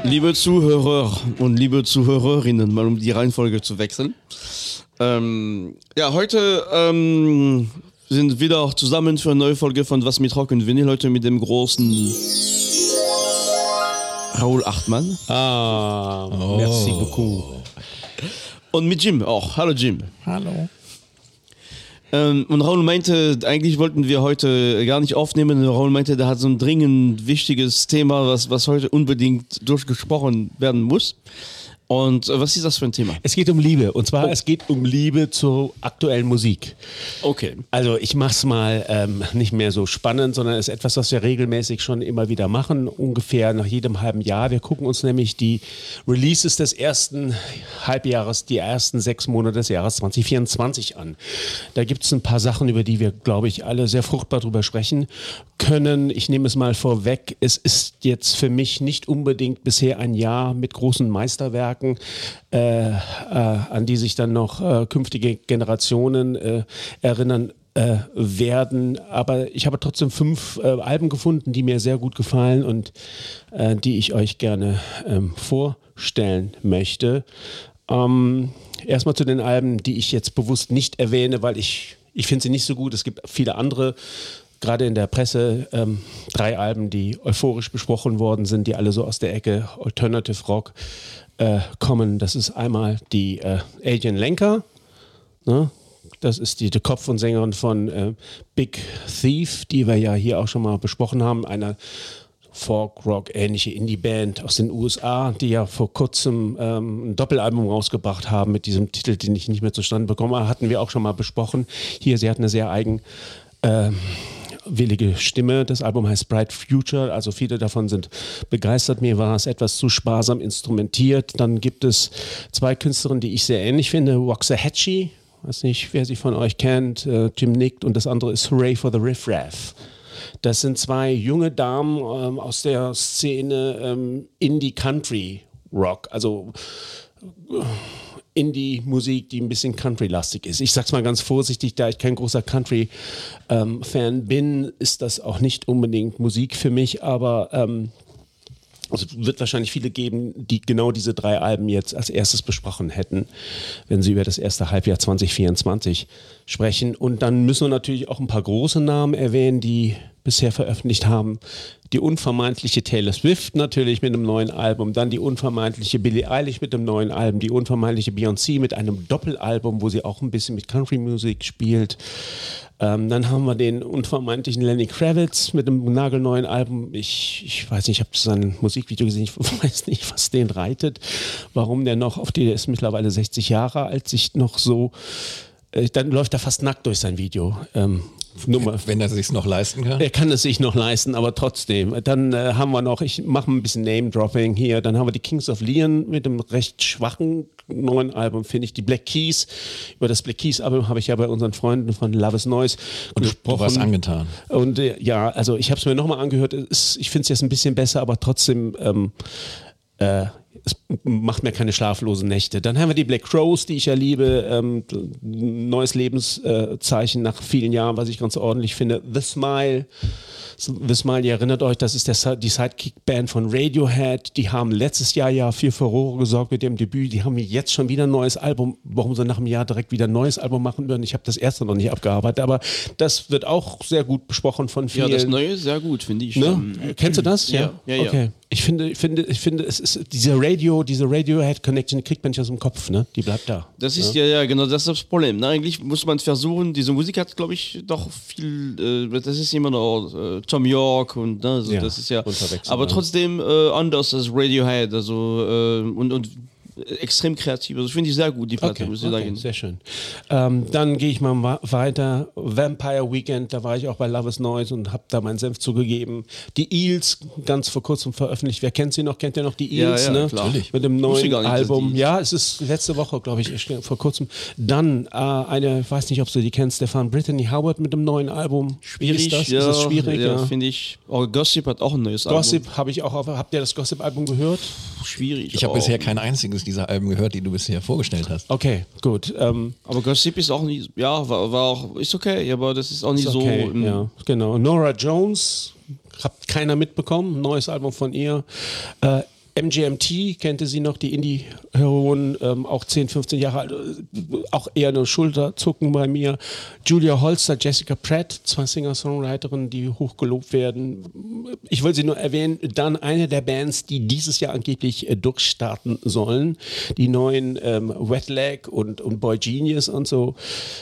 Liebe Zuhörer und liebe Zuhörerinnen, mal um die Reihenfolge zu wechseln. Heute sind wir wieder auch zusammen für eine neue Folge von Was mit Rock und Vinyl. Heute mit dem großen Raoul Achtmann. Merci beaucoup. Und mit Jim auch. Hallo Jim. Hallo. Und Raoul meinte, eigentlich wollten wir heute gar nicht aufnehmen. Raoul meinte, der hat so ein dringend wichtiges Thema, was heute unbedingt durchgesprochen werden muss. Und was ist das für ein Thema? Es geht um Liebe. Und zwar, es geht um Liebe zur aktuellen Musik. Okay. Also ich mach's mal nicht mehr so spannend, sondern es ist etwas, was wir regelmäßig schon immer wieder machen. Ungefähr nach jedem halben Jahr. Wir gucken uns nämlich die Releases des ersten Halbjahres, die ersten 6 Monate des Jahres 2024 an. Da gibt es ein paar Sachen, über die wir, glaube ich, alle sehr fruchtbar drüber sprechen können. Ich nehme es mal vorweg. Es ist jetzt für mich nicht unbedingt bisher ein Jahr mit großen Meisterwerken, an die sich dann noch künftige Generationen erinnern werden. Aber ich habe trotzdem 5 Alben gefunden, die mir sehr gut gefallen und die ich euch gerne vorstellen möchte. Erstmal zu den Alben, die ich jetzt bewusst nicht erwähne, weil ich finde sie nicht so gut. Es gibt viele andere, gerade in der Presse, 3 Alben, die euphorisch besprochen worden sind, die alle so aus der Ecke Alternative Rock kommen. Das ist einmal die Adrienne Lenker, ne? Das ist die Kopf und Sängerin von Big Thief, die wir ja hier auch schon mal besprochen haben, eine Folk-Rock-ähnliche Indie-Band aus den USA, die ja vor kurzem ein Doppelalbum rausgebracht haben mit diesem Titel, den ich nicht mehr zustande bekomme, hatten wir auch schon mal besprochen. Hier, sie hat eine sehr willige Stimme. Das Album heißt Bright Future, also viele davon sind begeistert. Mir war es etwas zu sparsam instrumentiert. Dann gibt es 2 Künstlerinnen, die ich sehr ähnlich finde. Waxahachie, weiß nicht, wer sie von euch kennt, Jim nickt, und das andere ist Hooray for the Riff Raff. Das sind 2 junge Damen aus der Szene Indie Country Rock, also Indie-Musik, die ein bisschen Country-lastig ist. Ich sag's mal ganz vorsichtig, da ich kein großer Country-Fan bin, ist das auch nicht unbedingt Musik für mich, aber es wird wahrscheinlich viele geben, die genau diese 3 Alben jetzt als erstes besprochen hätten, wenn sie über das erste Halbjahr 2024 sprechen. Und dann müssen wir natürlich auch ein paar große Namen erwähnen, die bisher veröffentlicht haben. Die unvermeintliche Taylor Swift natürlich mit einem neuen Album, dann die unvermeintliche Billie Eilish mit einem neuen Album, die unvermeintliche Beyoncé mit einem Doppelalbum, wo sie auch ein bisschen mit Country-Musik spielt. Dann haben wir den unvermeintlichen Lenny Kravitz mit einem nagelneuen Album. Ich weiß nicht, ich habe sein Musikvideo gesehen, ich weiß nicht, was den reitet, warum der noch, der ist mittlerweile 60 Jahre alt, sich noch so, dann läuft er fast nackt durch sein Video. Wenn er es sich noch leisten kann. Er kann es sich noch leisten, aber trotzdem. Dann haben wir noch, ich mache ein bisschen Name-Dropping hier, dann haben wir die Kings of Leon mit einem recht schwachen neuen Album, finde ich, die Black Keys. Über das Black Keys-Album habe ich ja bei unseren Freunden von Love is Noise gesprochen. Du warst angetan. Und also ich habe es mir nochmal angehört, ich finde es jetzt ein bisschen besser, aber trotzdem es macht mir keine schlaflosen Nächte. Dann haben wir die Black Crowes, die ich ja liebe. Neues Lebenszeichen nach vielen Jahren, was ich ganz ordentlich finde. The Smile, ihr erinnert euch, das ist die Sidekick-Band von Radiohead. Die haben letztes Jahr ja für Furore gesorgt mit dem Debüt. Die haben jetzt schon wieder ein neues Album. Warum sie nach einem Jahr direkt wieder ein neues Album machen würden? Ich habe das erste noch nicht abgearbeitet, aber das wird auch sehr gut besprochen von vielen. Ja, das Neue ist sehr gut, finde ich. Ne? Kennst du das? Ja. Okay. Ich finde, es ist diese Radiohead-Connection kriegt man nicht aus dem Kopf, ne? Die bleibt da. Das ist genau, das ist das Problem. Ne? Eigentlich muss man versuchen, diese Musik hat, glaube ich, doch viel, das ist immer noch Tom York und ne, also das ist ja, aber trotzdem anders als Radiohead, also und extrem kreativ. Also finde ich sehr gut, die Platte, muss ich sagen. Sehr schön. Dann gehe ich mal weiter. Vampire Weekend, da war ich auch bei Love is Noise und habe da meinen Senf zugegeben. Die Eels, ganz vor kurzem veröffentlicht. Wer kennt sie noch? Kennt ihr noch die Eels? Ja, ne? Klar. Mit dem neuen Album. Ja, es ist letzte Woche, glaube ich, vor kurzem. Dann ich weiß nicht, ob du die kennst, Stefan Brittany Howard mit dem neuen Album. Schwierig, ist das schwierig? Ja, finde ich. Oh, Gossip hat auch ein neues Album. Gossip habe ich auch. Habt ihr das Gossip-Album gehört? Schwierig. Ich habe bisher kein einziges dieser Alben gehört, die du bisher vorgestellt hast. Okay, gut. Aber Gossip ist auch nicht, war auch, ist okay, aber das ist auch nicht so. Ja, genau. Nora Jones, hat keiner mitbekommen, neues Album von ihr. MGMT, kennt ihr sie noch, die Indie-Heroen, auch 10, 15 Jahre alt, auch eher eine Schulterzucken bei mir. Julia Holster, Jessica Pratt, 2 Singer-Songwriterinnen, die hochgelobt werden. Ich will sie nur erwähnen, dann eine der Bands, die dieses Jahr angeblich durchstarten sollen, die neuen Wet Leg und Boy Genius und so.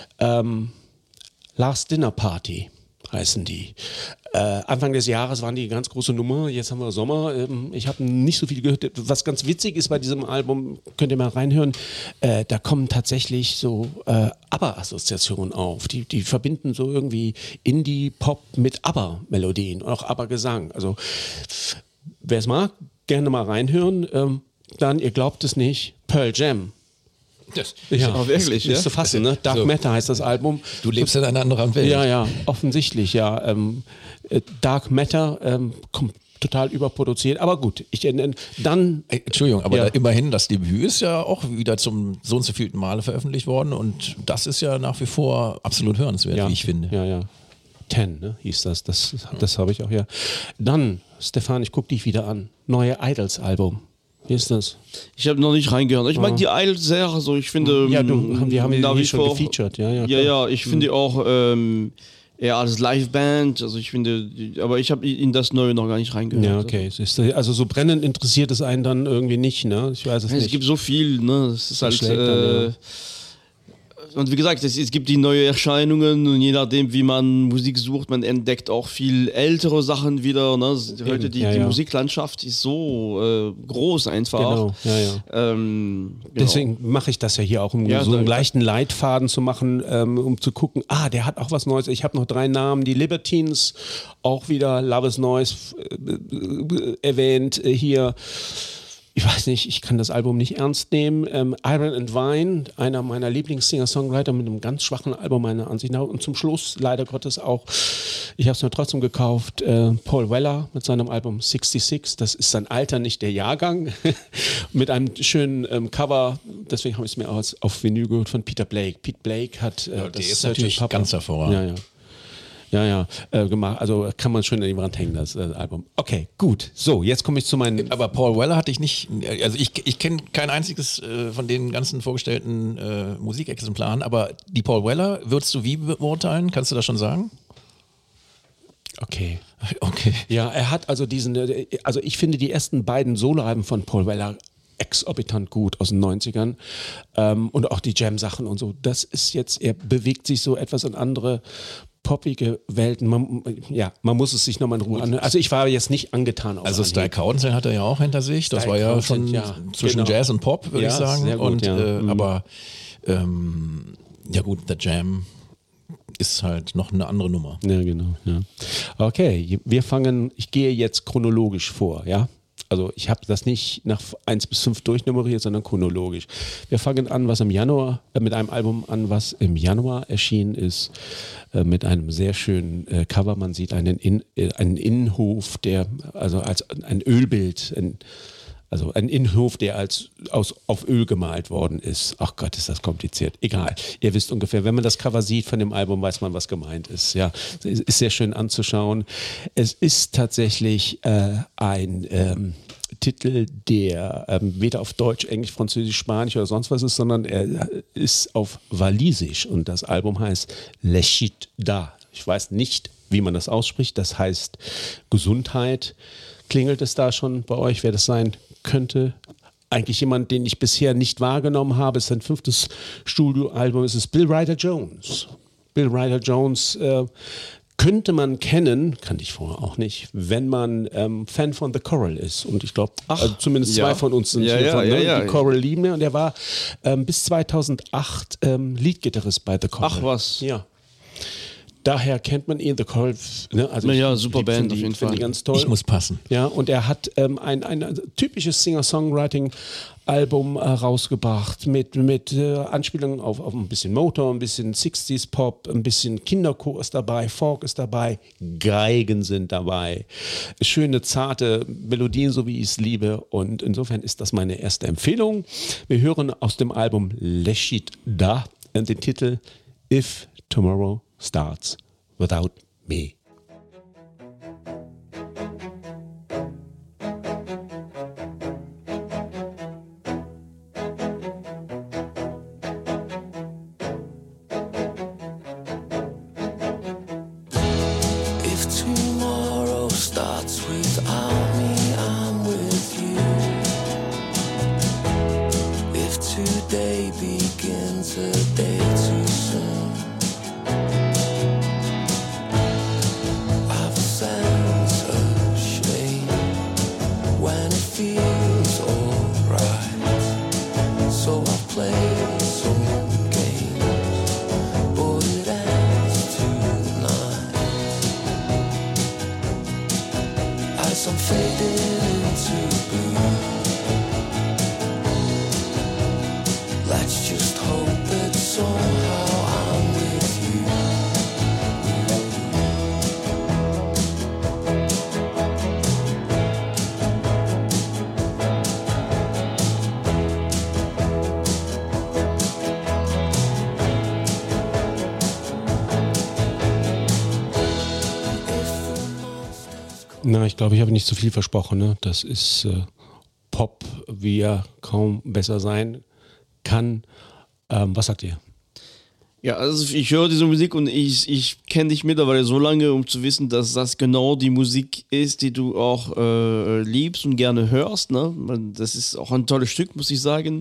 Last Dinner Party heißen die. Anfang des Jahres waren die eine ganz große Nummer, jetzt haben wir Sommer. Ich habe nicht so viel gehört. Was ganz witzig ist bei diesem Album, könnt ihr mal reinhören, da kommen tatsächlich so ABBA-Assoziationen auf. Die verbinden so irgendwie Indie-Pop mit ABBA-Melodien und auch ABBA-Gesang. Also wer es mag, gerne mal reinhören. Dann, ihr glaubt es nicht, Pearl Jam. Das ja, auch wirklich. Ist zu fassen, ne? Dark Matter heißt das Album. Du lebst in einer anderen Welt. Ja, offensichtlich, ja. Dark Matter kommt total überproduziert, aber gut. Dann. Entschuldigung, aber immerhin, das Debüt ist ja auch wieder zum so und so vielten Male veröffentlicht worden und das ist ja nach wie vor absolut hörenswert, wie ich finde. Ja. 10, ne, hieß das. Das habe ich auch, ja. Dann, Stefan, ich gucke dich wieder an. Neue Idols-Album. Wie ist das? Ich habe noch nicht reingehört. Ich mag die Idols sehr, also ich finde... Ja, wir haben die schon gefeatured. Ja, ich finde auch eher als Liveband, also ich finde, aber ich habe in das Neue noch gar nicht reingehört. Ja, okay. Also so brennend interessiert es einen dann irgendwie nicht, ne? Ich weiß es nicht. Es gibt so viel, ne? Es ist halt... Und wie gesagt, es gibt die neuen Erscheinungen und je nachdem, wie man Musik sucht, man entdeckt auch viel ältere Sachen wieder. Ne? Heute die Musiklandschaft ist so groß einfach. Genau. Deswegen mache ich das ja hier auch, um so einen leichten Leitfaden zu machen, um zu gucken, der hat auch was Neues. Ich habe noch 3 Namen, die Libertines, auch wieder Love is Noise erwähnt hier. Ich weiß nicht, ich kann das Album nicht ernst nehmen. Iron and Wine, einer meiner Lieblings-Singer-Songwriter mit einem ganz schwachen Album meiner Ansicht nach. Und zum Schluss, leider Gottes auch, ich habe es mir trotzdem gekauft, Paul Weller mit seinem Album 66. Das ist sein Alter, nicht der Jahrgang. Mit einem schönen Cover, deswegen habe ich es mir auf Vinyl gehört, von Peter Blake. Pete Blake hat das ist natürlich ganz hervorragend. Gemacht. Also kann man schön an die Wand hängen, das Album. Okay, gut. So, jetzt komme ich zu meinen... Aber Paul Weller hatte ich nicht... Also ich kenne kein einziges von den ganzen vorgestellten Musikexemplaren, aber die Paul Weller würdest du wie beurteilen? Kannst du das schon sagen? Okay. Ja, er hat also ich finde die ersten beiden Soloalben von Paul Weller exorbitant gut aus den 90ern und auch die Jam-Sachen und so. Das ist jetzt, er bewegt sich so etwas in andere poppige Welten. Man muss es sich nochmal in Ruhe anhören. Also ich war jetzt nicht angetan. Also Sty Council hat er ja auch hinter sich. Das war ja schon zwischen Jazz und Pop, würde ich sagen. Sehr gut, Aber gut, The Jam ist halt noch eine andere Nummer. Ja, genau. Ja. Okay, ich gehe jetzt chronologisch vor, ja? Also ich habe das nicht nach 1 bis 5 durchnummeriert, sondern chronologisch. Wir fangen an, mit einem Album an, was im Januar erschienen ist, mit einem sehr schönen Cover. Man sieht einen Innenhof, also als ein Ölbild, ein Innenhof, der auf Öl gemalt worden ist. Ach Gott, ist das kompliziert. Egal. Ihr wisst ungefähr, wenn man das Cover sieht von dem Album, weiß man, was gemeint ist. Ja, es ist sehr schön anzuschauen. Es ist tatsächlich ein Titel, der weder auf Deutsch, Englisch, Französisch, Spanisch oder sonst was ist, sondern er ist auf Walisisch und das Album heißt Leshit Da. Ich weiß nicht, wie man das ausspricht. Das heißt Gesundheit. Klingelt es da schon bei euch, wer das sein könnte? Eigentlich jemand, den ich bisher nicht wahrgenommen habe. Es ist sein 5. Studioalbum. Es ist Bill Ryder Jones. Bill Ryder Jones könnte man kennen, kannte ich vorher auch nicht, wenn man Fan von The Coral ist. Und ich glaube, zumindest 2 von uns sind die Coral lieben. Und er war bis 2008 Leadgitarrist bei The Coral. Ach was. Ja. Daher kennt man ihn, The Coral. Ne? Also super Band auf jeden Fall. Ganz toll. Ich muss passen. Ja, und er hat ein typisches Singer-Songwriting-Album rausgebracht mit Anspielungen auf ein bisschen Motor, ein bisschen 60s Pop, ein bisschen Kinderchor ist dabei, Folk ist dabei, Geigen sind dabei, schöne, zarte Melodien, so wie ich es liebe. Und insofern ist das meine erste Empfehlung. Wir hören aus dem Album Leshit Da den Titel If Tomorrow Starts Without Me. day begins a day too soon. I've a sense of shame when it feels alright. So I've played some games, but it ends tonight. As I'm fading into blue, let's just hope that somehow I'm with you. Na, ich glaube, ich habe nicht zu viel versprochen. Ne? Das ist Pop, wie er kaum besser sein kann. Was sagt ihr? Ja, also ich höre diese Musik und ich kenne dich mittlerweile so lange, um zu wissen, dass das genau die Musik ist, die du auch liebst und gerne hörst. Ne? Das ist auch ein tolles Stück, muss ich sagen.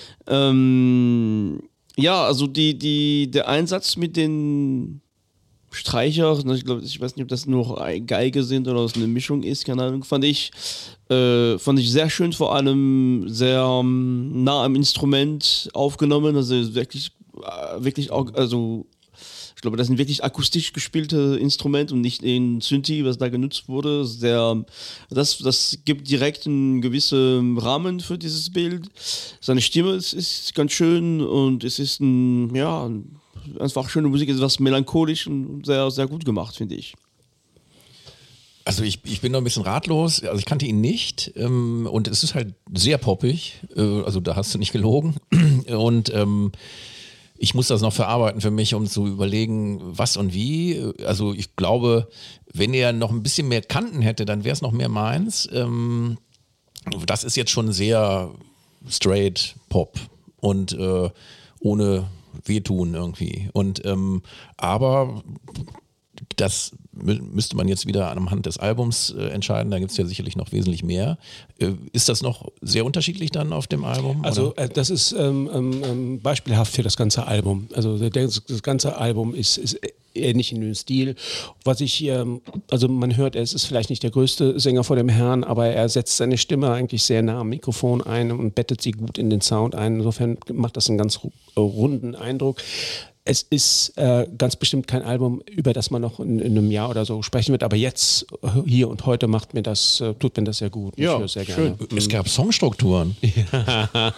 Ja, also der Einsatz mit den Streicher, ich weiß nicht, ob das nur Geige sind oder ob es eine Mischung ist, keine Ahnung, fand ich sehr schön, vor allem sehr nah am Instrument aufgenommen, also wirklich auch, also ich glaube, das sind wirklich akustisch gespielte Instrumente und nicht ein Synthi, was da genutzt wurde. Das gibt direkt einen gewissen Rahmen für dieses Bild. Seine Stimme ist ganz schön und es ist einfach schöne Musik, ist was melancholisch und sehr, sehr gut gemacht, finde ich. Also ich bin noch ein bisschen ratlos, also ich kannte ihn nicht und es ist halt sehr poppig, also da hast du nicht gelogen und ich muss das noch verarbeiten für mich, um zu überlegen, was und wie. Also ich glaube, wenn er noch ein bisschen mehr Kanten hätte, dann wäre es noch mehr meins. Das ist jetzt schon sehr straight Pop und ohne wehtun irgendwie. Und aber das müsste man jetzt wieder anhand des Albums entscheiden, da gibt es ja sicherlich noch wesentlich mehr. Ist das noch sehr unterschiedlich dann auf dem Album? Also das ist beispielhaft für das ganze Album. Also das ganze Album ist ähnlich in dem Stil. Was ich, also man hört, er ist vielleicht nicht der größte Sänger vor dem Herrn, aber er setzt seine Stimme eigentlich sehr nah am Mikrofon ein und bettet sie gut in den Sound ein. Insofern macht das einen ganz runden Eindruck. Es ist ganz bestimmt kein Album, über das man noch in einem Jahr oder so sprechen wird, aber jetzt, hier und heute tut mir das sehr gut. Ja, ich höre sehr gerne. Es gab Songstrukturen. Ja.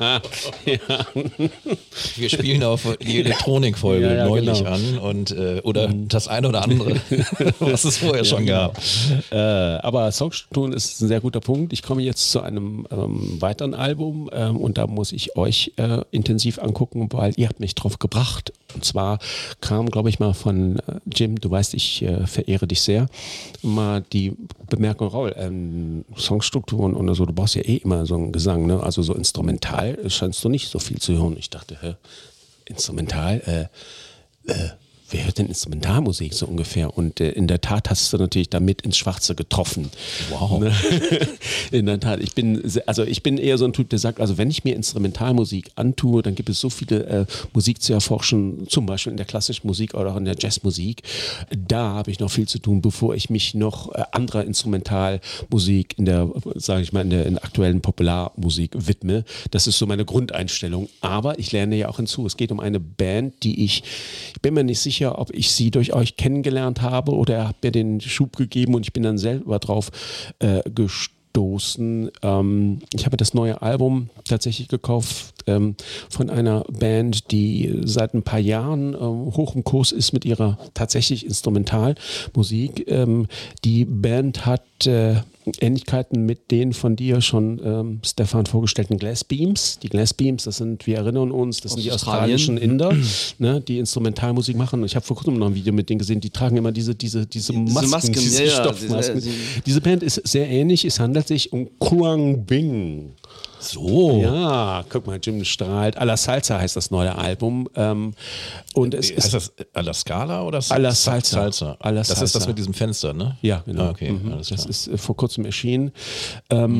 Wir spielen auf die Elektronikfolge neulich an und oder das eine oder andere, was es vorher schon gab. Aber Songstrukturen ist ein sehr guter Punkt. Ich komme jetzt zu einem weiteren Album und da muss ich euch intensiv angucken, weil ihr habt mich drauf gebracht. Und zwar kam, glaube ich, mal von Jim, du weißt, ich verehre dich sehr, mal die Bemerkung, Raul, Songstrukturen und so, du brauchst ja immer so einen Gesang, ne? Also so instrumental scheinst du nicht so viel zu hören. Ich dachte, instrumental, wer hört denn Instrumentalmusik so ungefähr? Und in der Tat hast du natürlich damit ins Schwarze getroffen. Wow. In der Tat. Ich bin eher so ein Typ, der sagt, also wenn ich mir Instrumentalmusik antue, dann gibt es so viele Musik zu erforschen, zum Beispiel in der klassischen Musik oder auch in der Jazzmusik. Da habe ich noch viel zu tun, bevor ich mich noch anderer Instrumentalmusik in der aktuellen Popularmusik widme. Das ist so meine Grundeinstellung. Aber ich lerne ja auch hinzu. Es geht um eine Band, die ich bin mir nicht sicher, ob ich sie durch euch kennengelernt habe oder er hat mir den Schub gegeben und ich bin dann selber drauf gestoßen. Ich habe das neue Album tatsächlich gekauft von einer Band, die seit ein paar Jahren hoch im Kurs ist mit ihrer tatsächlich Instrumentalmusik. Die Band hat Ähnlichkeiten mit den von dir schon, Stefan, vorgestellten Glass Beams. Die Glass Beams, das sind, wir erinnern uns, das sind die australischen Inder, ne, die Instrumentalmusik machen. Und ich habe vor kurzem noch ein Video mit denen gesehen, die tragen immer diese Masken, diese Stoffmasken. Diese Band ist sehr ähnlich. Es handelt sich um Quang Bing. So. Ja, guck mal, Jim strahlt. A la Salsa heißt das neue Album. Und es heißt das A la Scala oder A la Salsa? A la Salsa. Das ist das mit diesem Fenster, ne? Ja, genau. Okay, das ist vor kurzem erschienen.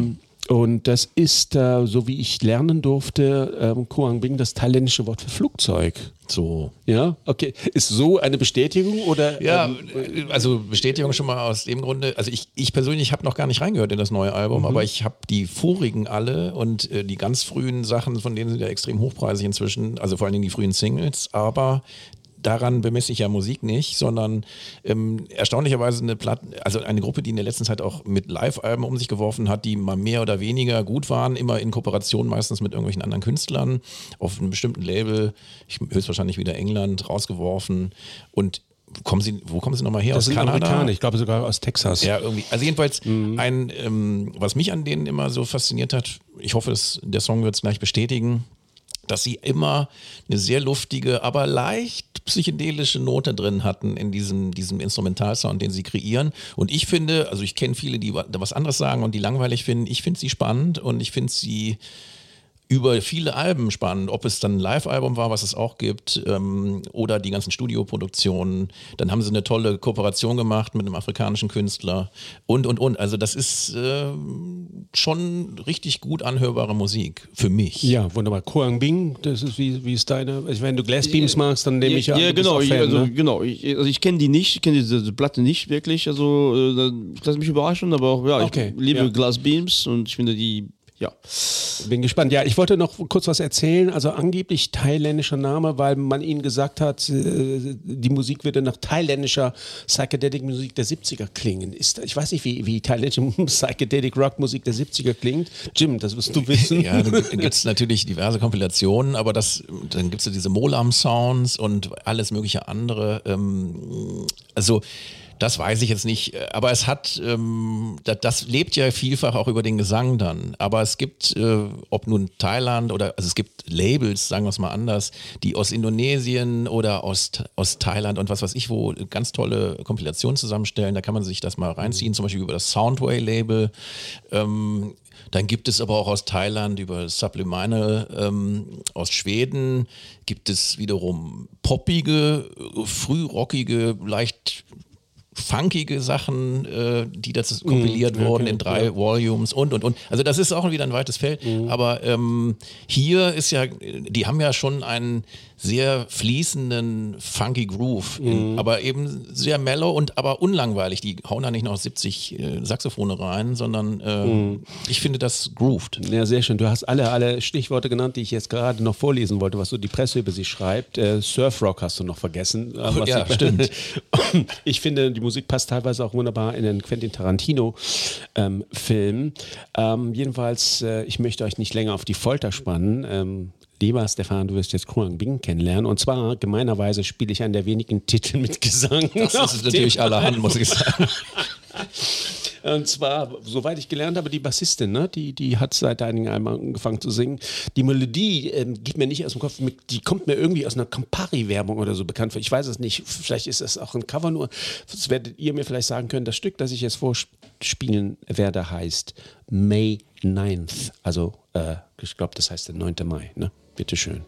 Und das ist, so wie ich lernen durfte, Koang Bing, das thailändische Wort für Flugzeug. So. Ja, okay. Ist so eine Bestätigung oder? Ja, also Bestätigung schon mal aus dem Grunde. Also ich persönlich habe noch gar nicht reingehört in das neue Album, aber ich habe die vorigen alle und die ganz frühen Sachen, von denen sind ja extrem hochpreisig inzwischen, also vor allen Dingen die frühen Singles, aber daran bemesse ich ja Musik nicht, sondern erstaunlicherweise eine Gruppe, die in der letzten Zeit auch mit Live-Alben um sich geworfen hat, die mal mehr oder weniger gut waren, immer in Kooperation meistens mit irgendwelchen anderen Künstlern, auf einem bestimmten Label, höchstwahrscheinlich wieder England, rausgeworfen und wo kommen Sie nochmal her? Das sind Kanada? Amerikaner, ich glaube sogar aus Texas. Ja, irgendwie. Also jedenfalls was mich an denen immer so fasziniert hat, ich hoffe, der Song wird es gleich bestätigen, dass sie immer eine sehr luftige, aber leicht psychedelische Note drin hatten in diesem Instrumentalsound, den sie kreieren. Und ich finde, also ich kenne viele, die was anderes sagen und die langweilig finden. Ich finde sie spannend und ich finde sie über viele Alben spannend, ob es dann ein Live-Album war, was es auch gibt, oder die ganzen Studioproduktionen. Dann haben sie eine tolle Kooperation gemacht mit einem afrikanischen Künstler und. Also das ist schon richtig gut anhörbare Musik für mich. Ja, wunderbar. Koang Bing, das ist wie ist deine, also wenn du Glassbeams magst, dann nehme ich an. Ja, genau. Fan, Ich kenne die nicht, ich kenne diese Platte nicht wirklich, also ich lasse mich überraschen, aber auch, ja, okay, ich liebe Glassbeams und ich finde die. Ja. Bin gespannt. Ja, ich wollte noch kurz was erzählen. Also angeblich thailändischer Name, weil man ihnen gesagt hat, die Musik würde nach thailändischer Psychedelic-Musik der 70er klingen. Ich weiß nicht, wie thailändische Psychedelic-Rock-Musik der 70er klingt. Jim, das wirst du wissen. Ja, da gibt es natürlich diverse Kompilationen, aber dann gibt es ja diese Molam-Sounds und alles mögliche andere. Also das weiß ich jetzt nicht, aber es hat, das lebt ja vielfach auch über den Gesang dann, aber es gibt, ob nun Thailand oder, also es gibt Labels, sagen wir es mal anders, die aus Indonesien oder aus Thailand und was weiß ich wo ganz tolle Kompilationen zusammenstellen, da kann man sich das mal reinziehen, zum Beispiel über das Soundway-Label. Dann gibt es aber auch aus Thailand über Subliminal, aus Schweden gibt es wiederum poppige, frührockige, leicht funkige Sachen, die dazu kompiliert wurden in 3 Volumes und. Also das ist auch wieder ein weites Feld. Aber hier ist ja, die haben ja schon einen sehr fließenden, funky Groove, aber eben sehr mellow und aber unlangweilig. Die hauen da nicht noch 70 Saxophone rein, sondern ich finde das grooved. Ja, sehr schön. Du hast alle Stichworte genannt, die ich jetzt gerade noch vorlesen wollte, was so die Presse über sie schreibt. Surfrock hast du noch vergessen. Ja, stimmt. Ich finde, die Musik passt teilweise auch wunderbar in den Quentin Tarantino-Film. Jedenfalls, ich möchte euch nicht länger auf die Folter spannen. Lieber Stefan, du wirst jetzt Koang Bing kennenlernen. Und zwar, gemeinerweise spiele ich einen der wenigen Titel mit Gesang. Das ist natürlich allerhand, muss ich sagen. Und zwar, soweit ich gelernt habe, die Bassistin, ne? die hat seit einigen Jahren angefangen zu singen. Die Melodie geht mir nicht aus dem Kopf, die kommt mir irgendwie aus einer Campari-Werbung oder so bekannt vor. Ich weiß es nicht, vielleicht ist das auch ein Cover nur. Das werdet ihr mir vielleicht sagen können. Das Stück, das ich jetzt vorspielen werde, heißt May 9th. Also, ich glaube, das heißt der 9. Mai. Ne? Bitteschön.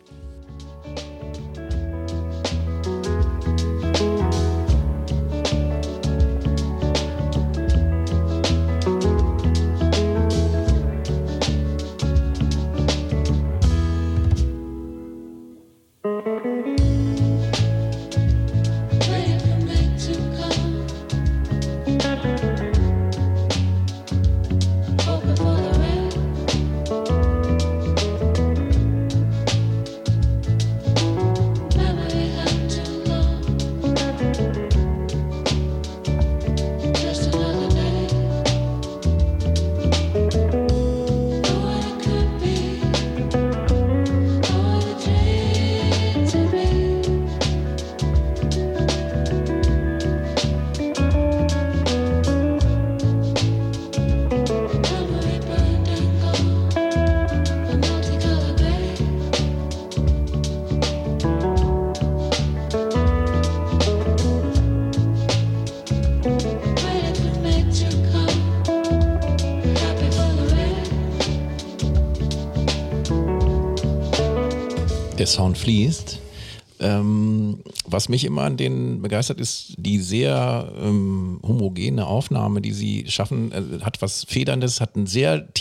Der Sound fließt. Was mich immer an denen begeistert, ist die sehr homogene Aufnahme, die sie schaffen. Hat was Federndes, hat einen sehr tief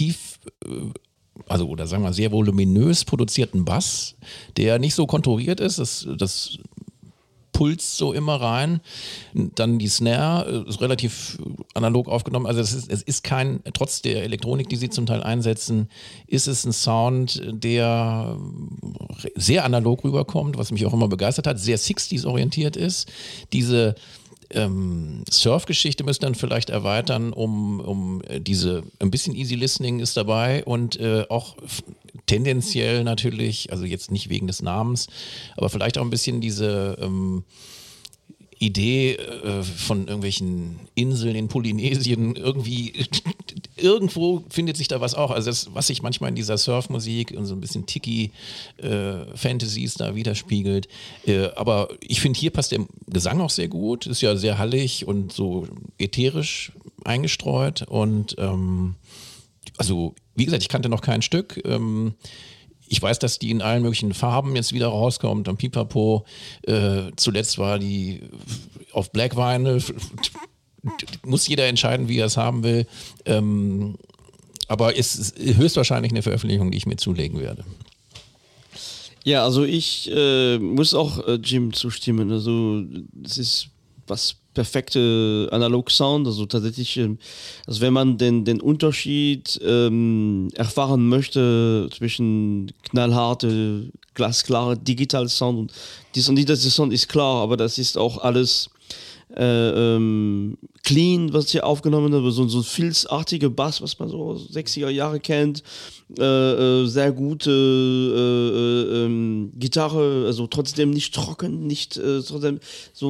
also oder sagen wir sehr voluminös produzierten Bass, der nicht so konturiert ist, das pulst so immer rein. Dann die Snare ist relativ analog aufgenommen. Also es ist kein, trotz der Elektronik, die sie zum Teil einsetzen, ist es ein Sound, der sehr analog rüberkommt, was mich auch immer begeistert hat, sehr 60s orientiert ist. Diese Surf-Geschichte müsste dann vielleicht erweitern, um diese, ein bisschen Easy Listening ist dabei und auch tendenziell natürlich, also jetzt nicht wegen des Namens, aber vielleicht auch ein bisschen diese Idee von irgendwelchen Inseln in Polynesien, irgendwo findet sich da was auch. Also das, was sich manchmal in dieser Surfmusik und so ein bisschen Tiki-Fantasies da widerspiegelt. Aber ich finde, hier passt der Gesang auch sehr gut. Ist ja sehr hallig und so ätherisch eingestreut. Und also, wie gesagt, ich kannte noch kein Stück. Ich weiß, dass die in allen möglichen Farben jetzt wieder rauskommt, am Pipapo. Zuletzt war die auf Black Vinyl. Muss jeder entscheiden, wie er es haben will. Aber es ist höchstwahrscheinlich eine Veröffentlichung, die ich mir zulegen werde. Ja, also ich muss auch Jim zustimmen. Also es ist was perfekte Analog-Sound, also tatsächlich, also wenn man den Unterschied erfahren möchte zwischen knallharte, glasklare Digital-Sound und dieser Sound ist klar, aber das ist auch alles clean, was hier aufgenommen hat, so ein filzartiger Bass, was man so 60er Jahre kennt, sehr gute Gitarre, also trotzdem nicht trocken, nicht trotzdem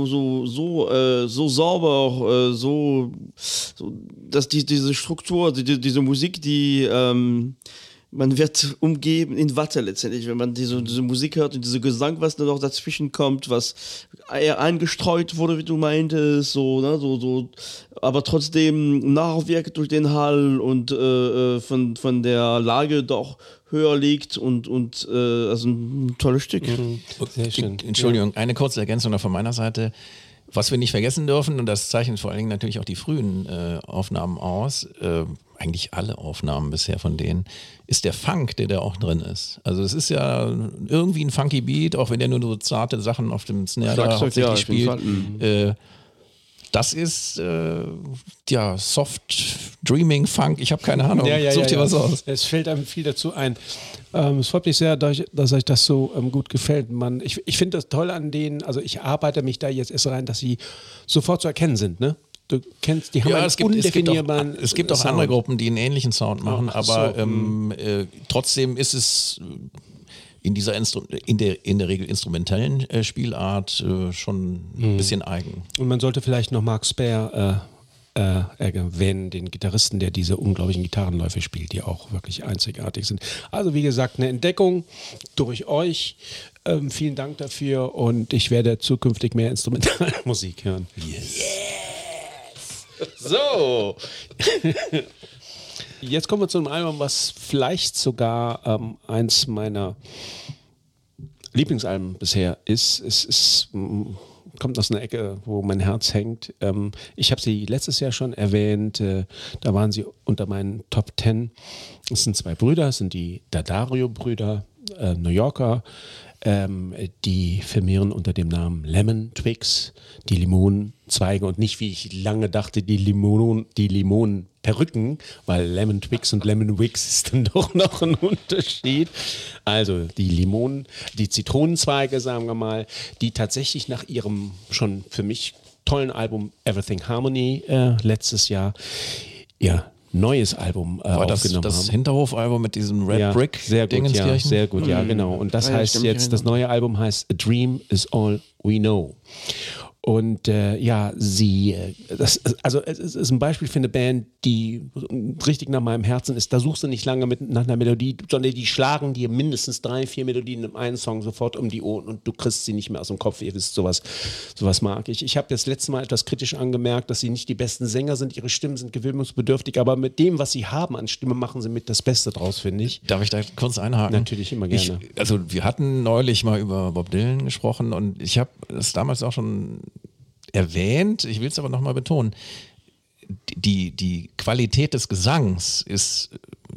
so sauber, so dass diese Struktur, diese Musik, die man wird umgeben in Watte letztendlich, wenn man diese Musik hört und dieser Gesang, was dann noch dazwischen kommt, was eher eingestreut wurde, wie du meintest, so, aber trotzdem nachwirkt durch den Hall und von der Lage doch höher liegt und also ein tolles Stück. Mhm. Sehr schön. Entschuldigung, eine kurze Ergänzung noch von meiner Seite. Was wir nicht vergessen dürfen, und das zeichnet vor allen Dingen natürlich auch die frühen Aufnahmen aus, eigentlich alle Aufnahmen bisher von denen, ist der Funk, der da auch drin ist. Also es ist ja irgendwie ein funky Beat, auch wenn der nur so zarte Sachen auf dem Snare da hauptsächlich spielt. Das ist Soft Dreaming Funk, ich habe keine Ahnung. Such dir was aus. Es fällt einem viel dazu ein. Es freut mich sehr, dass euch das so gut gefällt. Ich finde das toll an denen, also ich arbeite mich da jetzt erst rein, dass sie sofort zu erkennen sind, ne? Du kennst, die haben einen undefinierbaren es gibt auch andere Gruppen, die einen ähnlichen Sound machen, trotzdem ist es in dieser in der Regel instrumentellen Spielart schon ein bisschen eigen. Und man sollte vielleicht noch Mark Spare erwähnen, den Gitarristen, der diese unglaublichen Gitarrenläufe spielt, die auch wirklich einzigartig sind. Also wie gesagt, eine Entdeckung durch euch. Vielen Dank dafür und ich werde zukünftig mehr Instrumentalmusik hören. Yes! So! Jetzt kommen wir zu einem Album, was vielleicht sogar eins meiner Lieblingsalben bisher ist. Es kommt aus einer Ecke, wo mein Herz hängt. Ich habe sie letztes Jahr schon erwähnt. Da waren sie unter meinen Top 10. Es sind zwei Brüder, es sind die Daddario-Brüder, New Yorker. Die firmieren unter dem Namen Lemon Twigs, die Limonenzweige und nicht, wie ich lange dachte, die Limonenperücken, weil Lemon Twigs und Lemon Wigs ist dann doch noch ein Unterschied. Also die Zitronenzweige, sagen wir mal, die tatsächlich nach ihrem schon für mich tollen Album Everything Harmony letztes Jahr neues Album aufgenommen haben. Das Hinterhof-Album mit diesem Red Brick Dingenskirchen? Sehr gut, ja, genau. Und das heißt jetzt, das neue Album heißt A Dream is All We Know. Und es ist ein Beispiel für eine Band, die richtig nach meinem Herzen ist. Da suchst du nicht lange nach einer Melodie, sondern die schlagen dir mindestens 3-4 Melodien in einem Song sofort um die Ohren und du kriegst sie nicht mehr aus dem Kopf. Ihr wisst, sowas mag ich. Ich habe das letzte Mal etwas kritisch angemerkt, dass sie nicht die besten Sänger sind, ihre Stimmen sind gewöhnungsbedürftig, aber mit dem, was sie haben an Stimme, machen sie mit das Beste draus, finde ich. Darf ich da kurz einhaken? Natürlich, immer gerne. Wir hatten neulich mal über Bob Dylan gesprochen und ich habe das damals auch schon erwähnt, ich will es aber nochmal betonen, die Qualität des Gesangs ist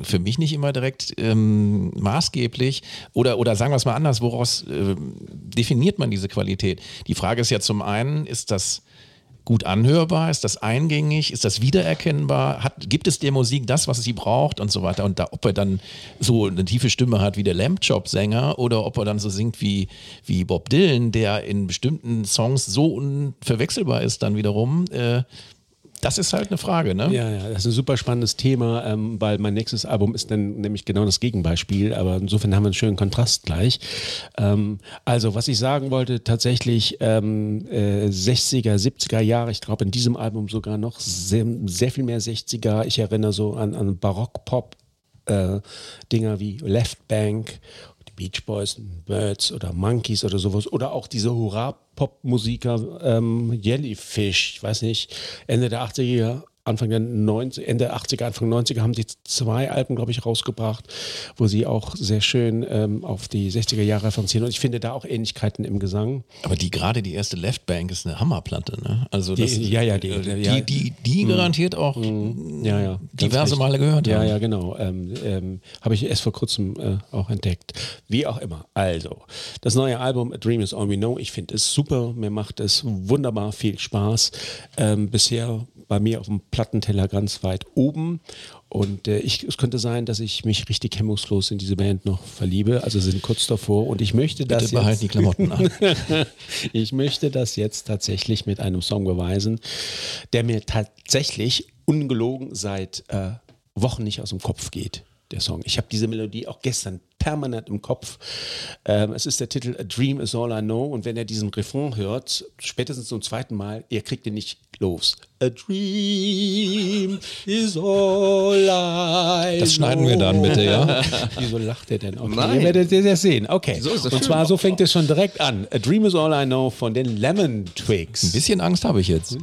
für mich nicht immer direkt maßgeblich. Oder sagen wir es mal anders, woraus definiert man diese Qualität? Die Frage ist ja zum einen, ist das gut anhörbar, ist das eingängig, ist das wiedererkennbar, gibt es der Musik das, was sie braucht und so weiter, und ob er dann so eine tiefe Stimme hat wie der Lamb Chop Sänger oder ob er dann so singt wie Bob Dylan, der in bestimmten Songs so unverwechselbar ist dann wiederum, das ist halt eine Frage, ne? Ja, das ist ein super spannendes Thema, weil mein nächstes Album ist dann nämlich genau das Gegenbeispiel, aber insofern haben wir einen schönen Kontrast gleich. Also, was ich sagen wollte, tatsächlich 60er, 70er Jahre, ich glaube in diesem Album sogar noch sehr viel mehr 60er. Ich erinnere so an Barock-Pop-Dinger wie Left Bank, die Beach Boys, Birds oder Monkeys oder sowas, oder auch diese Hurra-Pop-Musiker Jellyfish, ich weiß nicht, Ende der 80er, Ende 80er, Anfang 90er haben sie 2 Alben, glaube ich, rausgebracht, wo sie auch sehr schön auf die 60er Jahre referenzieren, und ich finde da auch Ähnlichkeiten im Gesang. Aber die erste Left Bank ist eine Hammerplatte, ne? Also das, die garantiert auch diverse Male gehört haben. Ja, genau. Habe ich erst vor kurzem auch entdeckt. Wie auch immer. Also, das neue Album A Dream Is All We Know, ich finde es super, mir macht es wunderbar viel Spaß. Bisher bei mir auf dem Plattenteller ganz weit oben, und es könnte sein, dass ich mich richtig hemmungslos in diese Band noch verliebe, also sind kurz davor, und ich möchte das Bitte behalten die Klamotten an. Ich möchte das jetzt tatsächlich mit einem Song beweisen, der mir tatsächlich ungelogen seit Wochen nicht aus dem Kopf geht, der Song. Ich habe diese Melodie auch gestern permanent im Kopf. Es ist der Titel A Dream Is All I Know, und wenn ihr diesen Refrain hört, spätestens zum zweiten Mal, ihr kriegt ihn nicht los. A dream is all I know. Das schneiden wir dann bitte, ja? Wieso lacht er denn? Okay, Nein. ihr werdet das sehen. Okay, So ist das und schön. zwar so fängt es schon direkt an. A Dream Is All I Know von den Lemon Twigs. Ein bisschen Angst habe ich jetzt.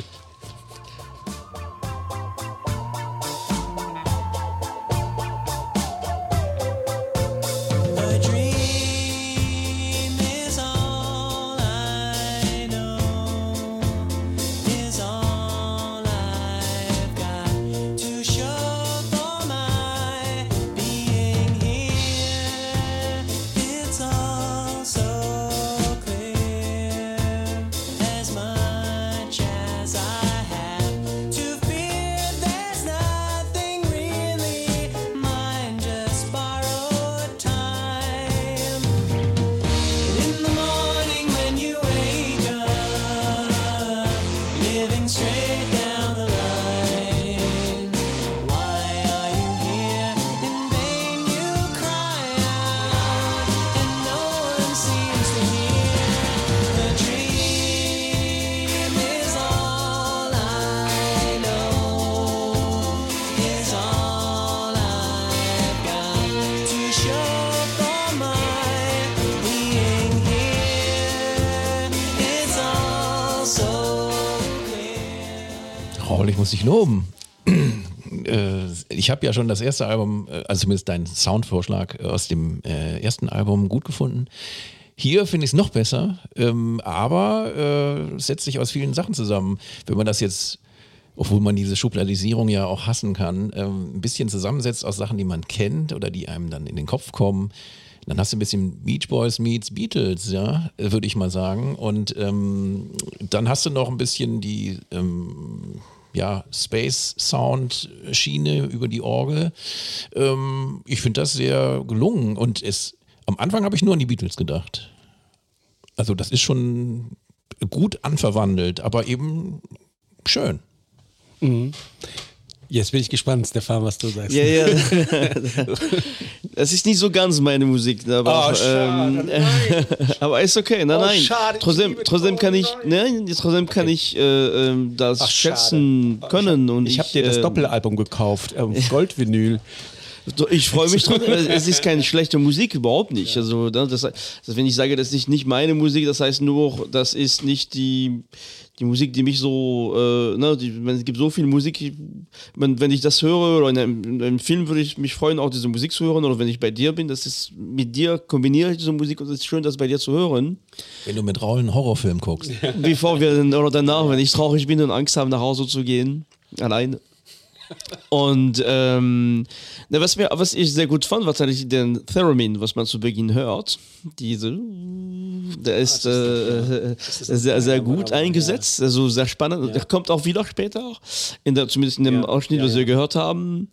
A dream is all I know, is all I've got to show for my being here. It's all so clear, as much as I have to fear. There's nothing really mine, just borrowed time. In the morning when you wake up, living straight down the line, why are you here? In vain you cry out, and no one seems to hear. The dream is all I know, is all I've got to show for my being here. It's all so clear. Raul, ich muss dich loben. Ich habe ja schon das erste Album, also zumindest deinen Soundvorschlag aus dem ersten Album gut gefunden. Hier finde ich es noch besser, aber es setzt sich aus vielen Sachen zusammen. Wenn man das jetzt, obwohl man diese Schubladisierung ja auch hassen kann, ein bisschen zusammensetzt aus Sachen, die man kennt oder die einem dann in den Kopf kommen, dann hast du ein bisschen Beach Boys meets Beatles, ja, würde ich mal sagen. Und dann hast du noch ein bisschen die Space-Sound-Schiene über die Orgel. Ich finde das sehr gelungen, und am Anfang habe ich nur an die Beatles gedacht. Also das ist schon gut anverwandelt, aber eben schön. Jetzt bin ich gespannt, Stefan, was du sagst. Ja. Das ist nicht so ganz meine Musik, aber, aber ist okay. Nein. Schade, Trotzdem kann ich das schätzen können. Und Ich habe dir das Doppelalbum gekauft, Goldvinyl. Ich freue mich trotzdem. Es ist keine schlechte Musik, überhaupt nicht. Also, wenn ich sage, das ist nicht meine Musik, das heißt nur, das ist nicht die Musik, die mich so, es gibt so viel Musik, wenn ich das höre oder in einem Film, würde ich mich freuen, auch diese Musik zu hören, oder wenn ich bei dir bin, das ist mit dir kombiniere ich diese Musik, und es ist schön, das bei dir zu hören. Wenn du mit Raul einen Horrorfilm guckst. Bevor wir oder danach, wenn ich traurig bin und Angst habe, nach Hause zu gehen, allein. Und was ich sehr gut fand, war tatsächlich den Theremin, was man zu Beginn hört. Der ist sehr, sehr gut eingesetzt, also sehr spannend. Der kommt auch wieder später, zumindest in dem Ausschnitt, was wir gehört haben.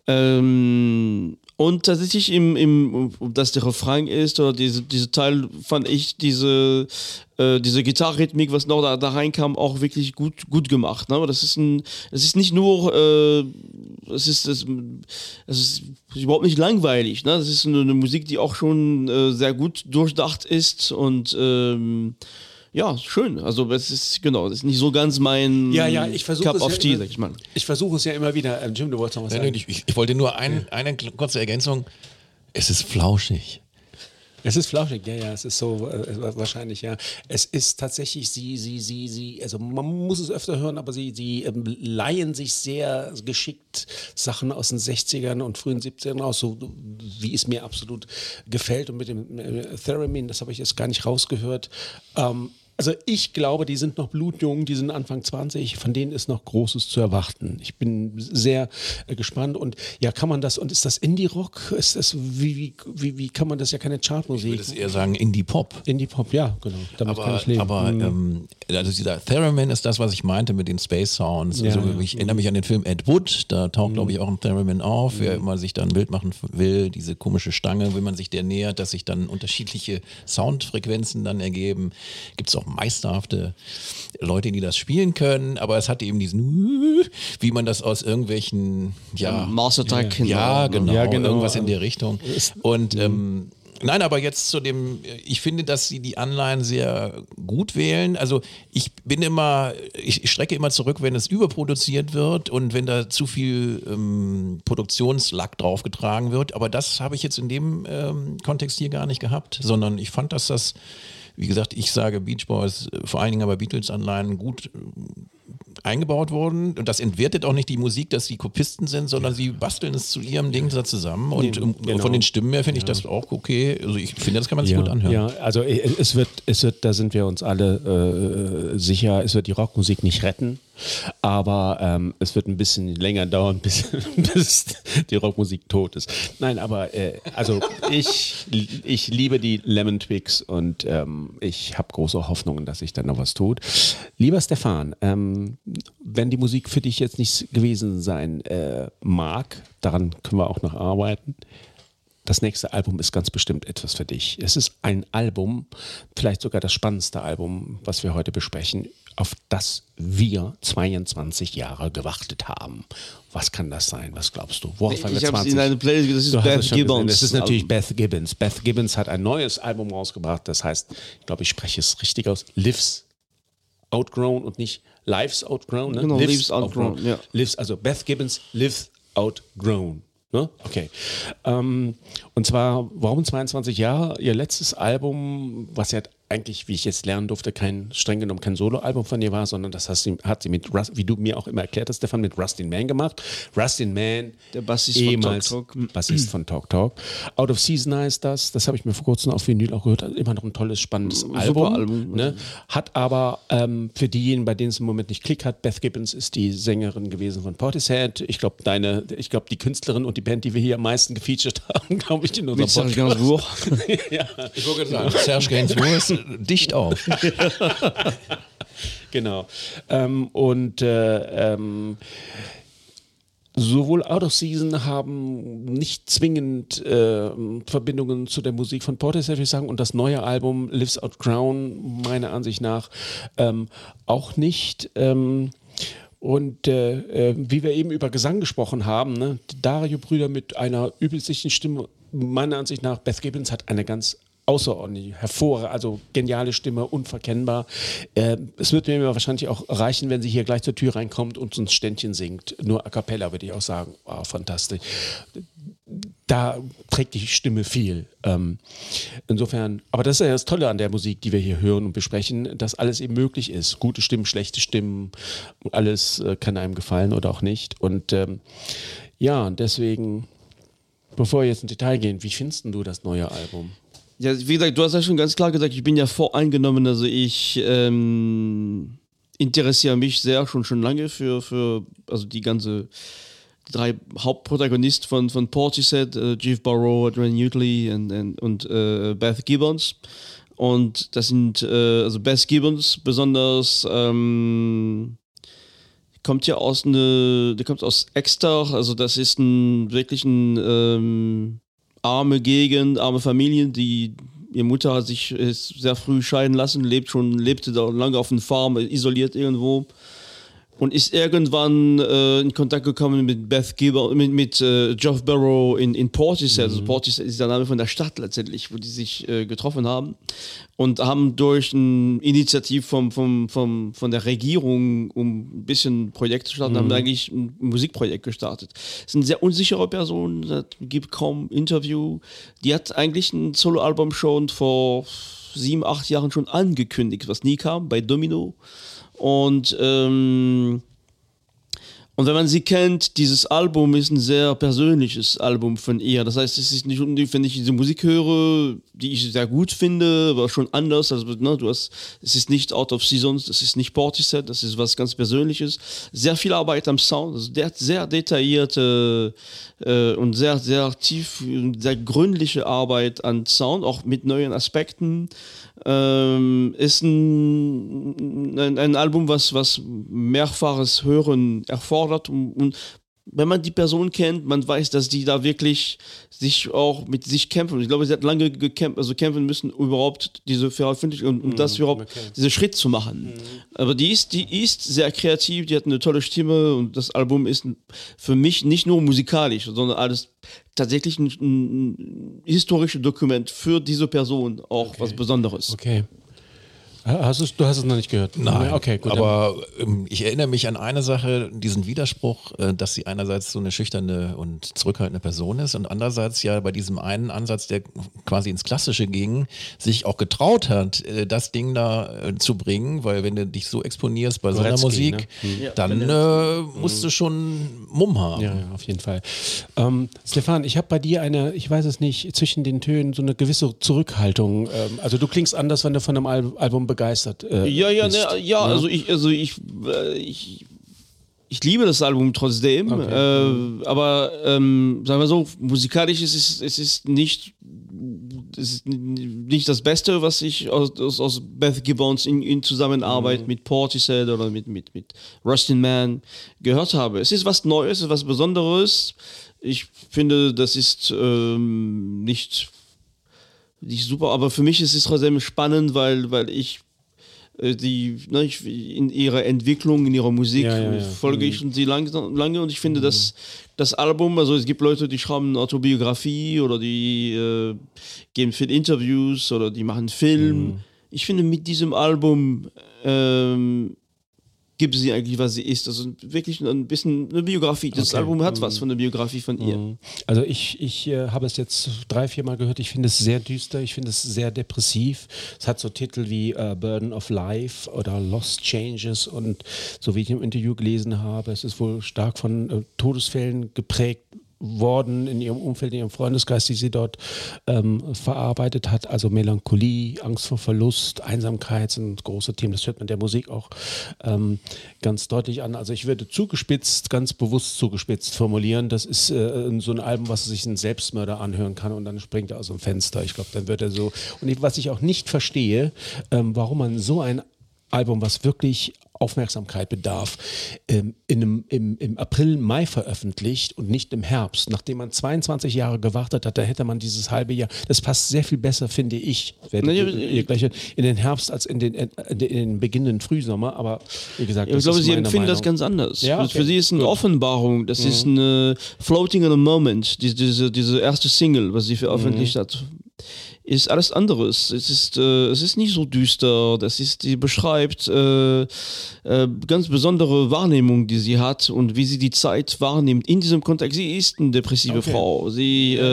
Und tatsächlich dass der Refrain ist oder diese Teil fand ich diese Gitarrrhythmik, was noch da reinkam, auch wirklich gut gemacht. Ne? Es ist nicht nur, es ist überhaupt nicht langweilig. Ne? Das ist eine Musik, die auch schon sehr gut durchdacht ist und ja, schön. Also das ist nicht so ganz mein Cup of Tea, sag ich mal. Ich versuche es ja immer wieder. Jim, du wolltest noch was sagen? Ich wollte nur eine kurze Ergänzung. Es ist flauschig. Es ist flauschig, ja, es ist so wahrscheinlich, ja. Es ist tatsächlich, also man muss es öfter hören, aber sie leihen sich sehr geschickt Sachen aus den 60ern und frühen 70ern aus, so wie es mir absolut gefällt. Und mit dem Theremin, das habe ich jetzt gar nicht rausgehört. Also ich glaube, die sind noch blutjung, die sind Anfang 20, von denen ist noch Großes zu erwarten. Ich bin sehr gespannt und ja, kann man das, und ist das Indie-Rock? Ist das, wie kann man das, ja keine Chartmusik? Ich würde eher sagen Indie-Pop. Indie-Pop, ja, genau, damit kann ich leben. Aber also dieser Theremin ist das, was ich meinte mit den Space Sounds. Ja, also ich erinnere mich an den Film Ed Wood, da taucht glaube ich auch ein Theremin auf, wer immer sich da ein Bild machen will, diese komische Stange, wenn man sich der nähert, dass sich dann unterschiedliche Soundfrequenzen dann ergeben. Gibt es auch meisterhafte Leute, die das spielen können, aber es hat eben diesen, wie man das aus irgendwelchen, Mars Attack, genau, genau, irgendwas in der Richtung. Und nein, aber jetzt zu dem, ich finde, dass sie die Anleihen sehr gut wählen. Also ich strecke immer zurück, wenn es überproduziert wird und wenn da zu viel Produktionslack draufgetragen wird. Aber das habe ich jetzt in dem Kontext hier gar nicht gehabt, sondern ich fand, dass das, wie gesagt, ich sage Beach Boys, vor allen Dingen aber Beatles-Anleihen gut eingebaut wurden. Und das entwertet auch nicht die Musik, dass sie Kopisten sind, sondern sie basteln es zu ihrem Ding da zusammen. Und von den Stimmen her finde ich das auch okay. Also ich finde, das kann man sich gut anhören. Ja, also es wird, da sind wir uns alle sicher, es wird die Rockmusik nicht retten. Aber es wird ein bisschen länger dauern, bis die Rockmusik tot ist. Nein, aber also ich liebe die Lemon Twigs und ich habe große Hoffnungen, dass sich da noch was tut. Lieber Stefan, wenn die Musik für dich jetzt nicht gewesen sein mag, daran können wir auch noch arbeiten. Das nächste Album ist ganz bestimmt etwas für dich. Es ist ein Album, vielleicht sogar das spannendste Album, was wir heute besprechen, auf das wir 22 Jahre gewartet haben. Was kann das sein? Was glaubst du? Worauf ich habe es in eine Playlist, das ist Beth Gibbons. Das ist natürlich Beth Gibbons. Beth Gibbons hat ein neues Album rausgebracht, das heißt, ich glaube, ich spreche es richtig aus, Lives Outgrown und nicht Lives Outgrown. Ne? Genau, Lives Outgrown. Ja. Lives, also Beth Gibbons, Lives Outgrown. Ne? Okay. Und zwar, warum 22 Jahre? Ihr letztes Album, was ja eigentlich, wie ich jetzt lernen durfte, streng genommen kein Soloalbum von ihr war, sondern das hat sie mit, wie du mir auch immer erklärt hast, Stefan, mit Rustin Mann gemacht. Rustin Mann, der Bassist von Talk Talk. Bassist von Talk Talk. Out of Season heißt das habe ich mir vor kurzem auf Vinyl auch gehört, immer noch ein tolles, spannendes Album. Ne? Hat aber für diejenigen, bei denen es im Moment nicht Klick hat, Beth Gibbons ist die Sängerin gewesen von Portishead. Ich glaube, die Künstlerin und die Band, die wir hier am meisten gefeatured haben, glaube ich, in unserem Podcast. Ja. Ich wollte sagen, Serge Gainsbourg dicht auf. Genau. Sowohl Out of Season haben nicht zwingend Verbindungen zu der Musik von Portishead, würde ich sagen, und das neue Album Lives Outgrown meiner Ansicht nach auch nicht. Und wie wir eben über Gesang gesprochen haben, ne, die Dario-Brüder mit einer übelsten Stimme, meiner Ansicht nach, Beth Gibbons hat eine ganz außerordentlich also geniale Stimme, unverkennbar. Es wird mir wahrscheinlich auch reichen, wenn sie hier gleich zur Tür reinkommt und so ein Ständchen singt. Nur a cappella würde ich auch sagen, fantastisch. Da trägt die Stimme viel. Insofern, aber das ist ja das Tolle an der Musik, die wir hier hören und besprechen, dass alles eben möglich ist. Gute Stimmen, schlechte Stimmen, alles kann einem gefallen oder auch nicht. Und deswegen, bevor wir jetzt ins Detail gehen, wie findest du das neue Album? Ja, wie gesagt, du hast ja schon ganz klar gesagt, ich bin ja voreingenommen, also ich interessiere mich sehr schon lange für also die ganze drei Hauptprotagonisten von Portishead, Jeff Barrow, Adrian Utley und Beth Gibbons. Und das sind, also Beth Gibbons besonders, kommt aus Exeter, also das ist wirklich ein arme Gegend, arme Familien, ihre Mutter hat sich sehr früh scheiden lassen, lebte da lange auf einer Farm, isoliert irgendwo. Und ist irgendwann in Kontakt gekommen mit Beth Gibbons, mit Geoff Barrow in Portishead. Also Portishead ist der Name von der Stadt letztendlich, wo die sich getroffen haben. Und haben durch eine Initiative von der Regierung, um ein bisschen Projekt zu starten, haben eigentlich ein Musikprojekt gestartet. Das ist eine sehr unsichere Person, das gibt kaum Interview. Die hat eigentlich ein Soloalbum schon vor 7, 8 Jahren schon angekündigt, was nie kam, bei Domino. Und wenn man sie kennt, dieses Album ist ein sehr persönliches Album von ihr. Das heißt, es ist nicht, wenn ich diese Musik höre, die ich sehr gut finde, aber schon anders. Also, es ist nicht Out of Seasons, das ist nicht Portishead, das ist was ganz Persönliches. Sehr viel Arbeit am Sound, also der hat sehr detaillierte und sehr, sehr tief, sehr gründliche Arbeit an Sound, auch mit neuen Aspekten. Ist ein Album, was mehrfaches Hören erfordert und wenn man die Person kennt, man weiß, dass die da wirklich sich auch mit sich kämpfen. Ich glaube, sie hat lange kämpfen müssen, überhaupt diese Veröffentlichung, um das überhaupt, diesen Schritt zu machen. Aber die ist sehr kreativ, die hat eine tolle Stimme und das Album ist für mich nicht nur musikalisch, sondern alles tatsächlich ein historisches Dokument für diese Person, auch was Besonderes. Okay. Du hast es noch nicht gehört? Nein, okay, gut. Aber ich erinnere mich an eine Sache, diesen Widerspruch, dass sie einerseits so eine schüchterne und zurückhaltende Person ist und andererseits ja bei diesem einen Ansatz, der quasi ins Klassische ging, sich auch getraut hat, das Ding da zu bringen, weil wenn du dich so exponierst bei so einer Musik, ne? Dann musst du schon Mumm haben. Ja, auf jeden Fall. Stefan, ich habe bei dir ich weiß es nicht, zwischen den Tönen so eine gewisse Zurückhaltung. Also du klingst anders, wenn du von einem Album begeistert bist. Also ich liebe das Album trotzdem, aber sagen wir so, musikalisch es ist nicht das Beste, was ich aus Beth Gibbons in Zusammenarbeit mit Portishead oder mit Rustin Man gehört habe. Es ist was Neues, es ist was Besonderes. Ich finde, das ist nicht super, aber für mich ist es trotzdem spannend, weil ich in ihrer Entwicklung, in ihrer Musik folge ich sie lange und ich finde, dass das Album, also es gibt Leute, die schreiben eine Autobiografie oder die geben viel Interviews oder die machen Film. Ich finde, mit diesem Album gibt sie eigentlich, was sie ist. Also wirklich ein bisschen eine Biografie. Das Album hat was von der Biografie von ihr. Also ich habe es jetzt 3-4 Mal gehört. Ich finde es sehr düster. Ich finde es sehr depressiv. Es hat so Titel wie Burden of Life oder Lost Changes und so wie ich im Interview gelesen habe, es ist wohl stark von Todesfällen geprägt worden in ihrem Umfeld, in ihrem Freundeskreis, die sie dort verarbeitet hat. Also Melancholie, Angst vor Verlust, Einsamkeit sind große Themen. Das hört man der Musik auch ganz deutlich an. Also ich würde ganz bewusst zugespitzt formulieren, das ist so ein Album, was sich ein Selbstmörder anhören kann und dann springt er aus dem Fenster. Ich glaube, dann wird er so. Und was ich auch nicht verstehe, warum man so ein Album, was wirklich Aufmerksamkeit bedarf, im April, Mai veröffentlicht und nicht im Herbst. Nachdem man 22 Jahre gewartet hat, da hätte man dieses halbe Jahr, das passt sehr viel besser, finde ich, in den Herbst als in den beginnenden Frühsommer, aber wie gesagt, ich glaube, sie empfinden das ganz anders. Ja, okay. Für sie ist eine Offenbarung, das ist eine Floating in a Moment, diese erste Single, was sie veröffentlicht hat. Ist alles anderes. Es ist nicht so düster. Sie beschreibt ganz besondere Wahrnehmung, die sie hat und wie sie die Zeit wahrnimmt in diesem Kontext. Sie ist eine depressive Frau. Für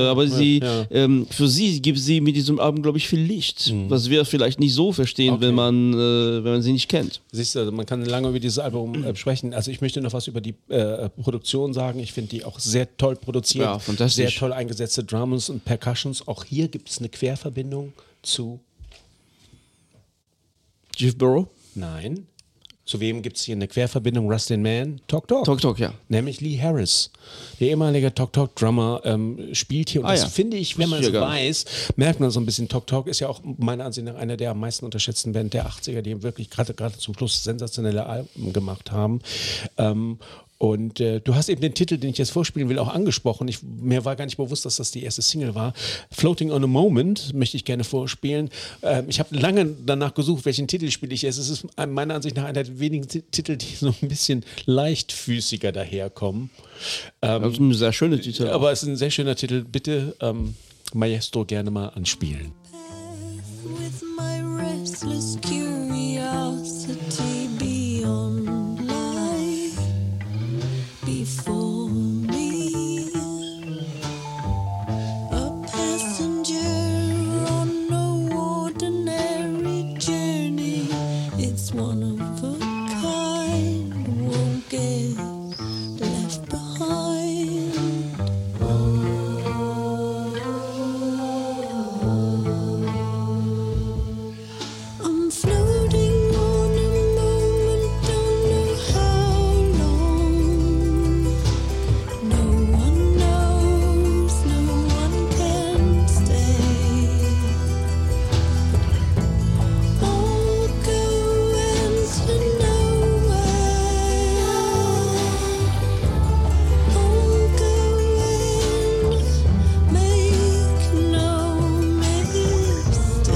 sie gibt sie mit diesem Album, glaube ich, viel Licht, was wir vielleicht nicht so verstehen, wenn man sie nicht kennt. Siehst du, also man kann lange über dieses Album sprechen. Also ich möchte noch was über die Produktion sagen. Ich finde die auch sehr toll produziert. Ja, fantastisch. Sehr toll eingesetzte Drums und Percussions. Auch hier gibt es eine Querverbindung zu Jeff Barrow? Nein. Zu wem gibt es hier eine Querverbindung? Rustin Man? Talk Talk. Talk Talk, ja. Nämlich Lee Harris, der ehemalige Talk Talk Drummer, spielt hier. Und das finde ich, wenn man es weiß, merkt man so ein bisschen. Talk Talk ist ja auch meiner Ansicht nach einer der am meisten unterschätzten Band der 80er, die wirklich gerade zum Schluss sensationelle Alben gemacht haben. Und du hast eben den Titel, den ich jetzt vorspielen will, auch angesprochen. Mir war gar nicht bewusst, dass das die erste Single war. Floating on a Moment möchte ich gerne vorspielen. Ich habe lange danach gesucht, welchen Titel spiele ich jetzt. Es ist meiner Ansicht nach einer der wenigen Titel, die so ein bisschen leichtfüßiger daherkommen. Das ist ein sehr schöner Titel. Aber es ist ein sehr schöner Titel. Bitte, Maestro, gerne mal anspielen. With my restless curiosity beyond life before me, a passenger on no ordinary journey. It's one of a kind, won't get left behind. I'm floating on a moment, don't know how long. No one knows, no one can stay. All going to nowhere. All going, make no mistake.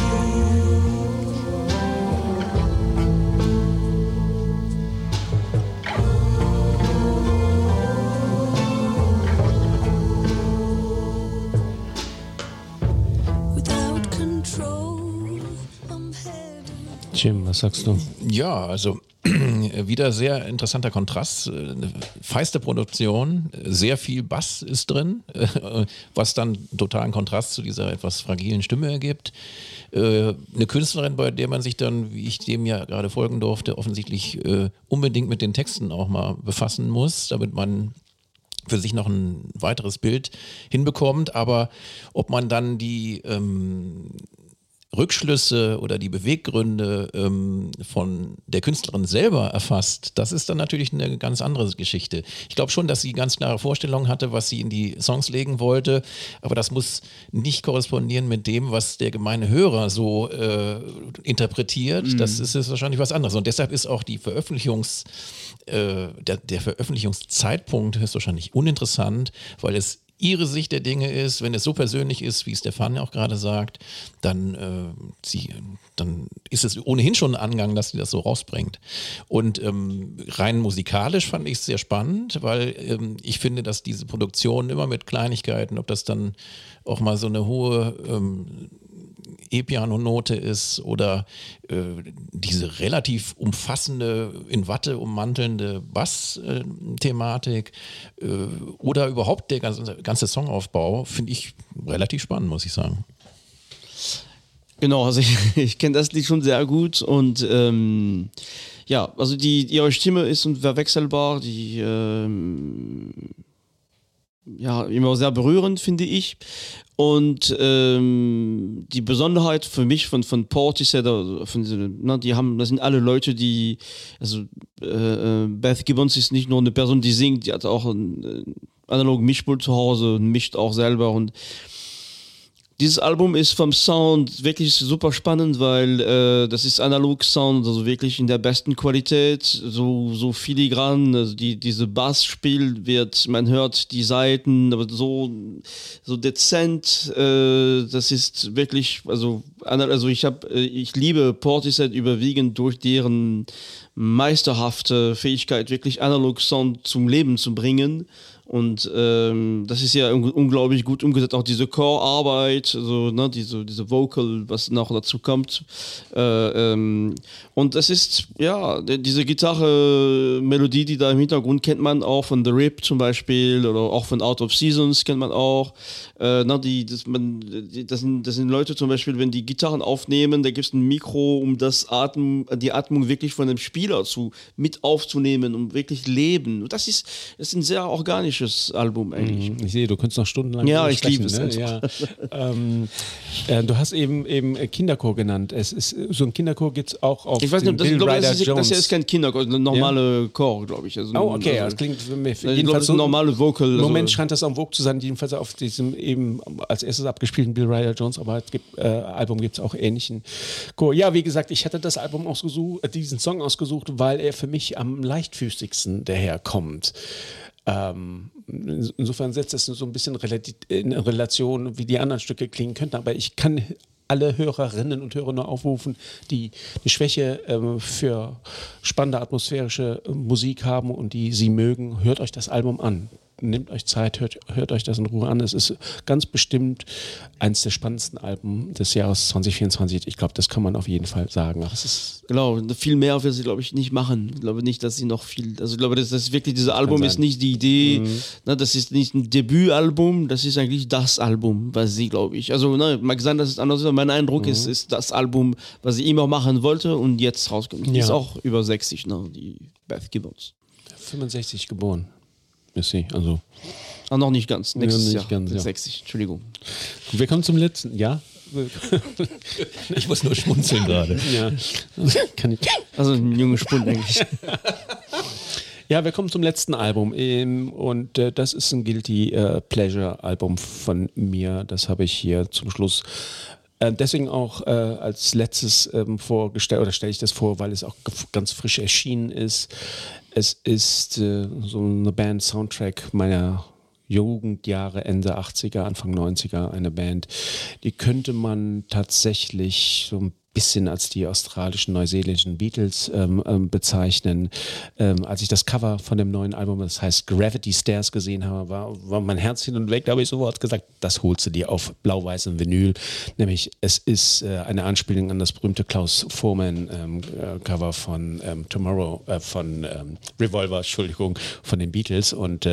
Without control, I'm headed. Jim, was sagst du? Ja, also wieder sehr interessanter Kontrast. Eine feiste Produktion, sehr viel Bass ist drin, was dann totalen Kontrast zu dieser etwas fragilen Stimme ergibt. Eine Künstlerin, bei der man sich dann, wie ich dem ja gerade folgen durfte, offensichtlich unbedingt mit den Texten auch mal befassen muss, damit man für sich noch ein weiteres Bild hinbekommt. Aber ob man dann die Rückschlüsse oder die Beweggründe von der Künstlerin selber erfasst, das ist dann natürlich eine ganz andere Geschichte. Ich glaube schon, dass sie ganz klare Vorstellungen hatte, was sie in die Songs legen wollte, aber das muss nicht korrespondieren mit dem, was der gemeine Hörer so interpretiert. Das ist jetzt wahrscheinlich was anderes. Und deshalb ist auch die der Veröffentlichungszeitpunkt höchstwahrscheinlich uninteressant, weil es ihre Sicht der Dinge ist. Wenn es so persönlich ist, wie Stefan ja auch gerade sagt, dann ist es ohnehin schon ein Angang, dass sie das so rausbringt. Und rein musikalisch fand ich es sehr spannend, weil ich finde, dass diese Produktion immer mit Kleinigkeiten, ob das dann auch mal so eine hohe E-Piano-Note ist oder diese relativ umfassende, in Watte ummantelnde Bass-Thematik oder überhaupt der ganze Songaufbau, finde ich relativ spannend, muss ich sagen. Genau, also ich kenne das Lied schon sehr gut und ja, also ihre Stimme ist unverwechselbar, die ja, immer sehr berührend, finde ich. Und die Besonderheit für mich von Portishead, das sind alle Leute, die, also Beth Gibbons ist nicht nur eine Person, die singt, die hat auch einen analogen Mischpult zu Hause und mischt auch selber. Und dieses Album ist vom Sound wirklich super spannend, weil das ist Analog-Sound, also wirklich in der besten Qualität, so filigran, also diese Bassspiel wird, man hört die Saiten, aber so dezent, das ist wirklich, also ich liebe Portishead überwiegend durch deren meisterhafte Fähigkeit, wirklich Analog-Sound zum Leben zu bringen. Und das ist ja unglaublich gut umgesetzt, auch diese Core-Arbeit, so, ne, diese Vocal, was noch dazu kommt. Und das ist, ja, diese Gitarre-Melodie, die da im Hintergrund kennt man auch von The Rip zum Beispiel oder auch von Out of Seasons kennt man auch. Das sind Leute zum Beispiel, wenn die Gitarren aufnehmen, da gibt es ein Mikro, um die Atmung wirklich von dem Spieler mit aufzunehmen, um wirklich leben. Und das sind sehr organisch fantastisches Album eigentlich. Ich sehe, du könntest noch stundenlang ich liebe es. Ne? Du hast eben Kinderchor genannt. Es ist, so ein Kinderchor gibt es auch auf ich weiß nicht, Bill Ryder Jones. Das ist kein Kinderchor, ein normaler Chor, glaube ich. Also, okay, das klingt für mich jedenfalls so ein normale Vocal. Im Moment scheint das am Vogue zu sein, jedenfalls auf diesem eben als erstes abgespielten Bill Ryder Jones, aber Album gibt es auch ähnlichen Chor. Ja, wie gesagt, ich hatte das Album ausgesucht, diesen Song ausgesucht, weil er für mich am leichtfüßigsten daherkommt. Insofern setzt es so ein bisschen in Relation, wie die anderen Stücke klingen könnten, aber ich kann alle Hörerinnen und Hörer nur aufrufen, die eine Schwäche für spannende atmosphärische Musik haben und die sie mögen, hört euch das Album an. Nehmt euch Zeit, hört euch das in Ruhe an. Es ist ganz bestimmt eines der spannendsten Alben des Jahres 2024. Ich glaube, das kann man auf jeden Fall sagen. Aber es ist genau, viel mehr wird sie, glaube ich, nicht machen. Ich glaube nicht, dass sie noch viel... Also ich glaube, das ist wirklich, dieses Album ist nicht die Idee, das ist nicht ein Debütalbum, das ist eigentlich das Album, was sie, glaube ich... Also mag sein, dass es anders ist, aber mein Eindruck ist das Album, was sie immer machen wollte und jetzt rauskommt. Die ist auch über 60, die Beth Gibbons. 65 geboren. Ist sie, also... noch nicht ganz. Nächstes Jahr. Ganz, 60, Entschuldigung. Wir kommen zum letzten, ja? Ich muss nur schmunzeln gerade. Ja. Also ein junger Spund eigentlich. Ja, wir kommen zum letzten Album und das ist ein Guilty Pleasure Album von mir. Das habe ich hier zum Schluss deswegen auch als letztes vorgestellt, oder stelle ich das vor, weil es auch ganz frisch erschienen ist. Es ist so eine Band-Soundtrack meiner Jugendjahre, Ende 80er, Anfang 90er, eine Band. Die könnte man tatsächlich so ein bisschen als die australischen, neuseeländischen Beatles bezeichnen. Als ich das Cover von dem neuen Album, das heißt Gravity Stairs, gesehen habe, war mein Herz hin und weg. Da habe ich sofort gesagt, das holst du dir auf blau-weißem Vinyl. Nämlich, es ist eine Anspielung an das berühmte Klaus Voormann Cover von Revolver, Entschuldigung, von den Beatles. Und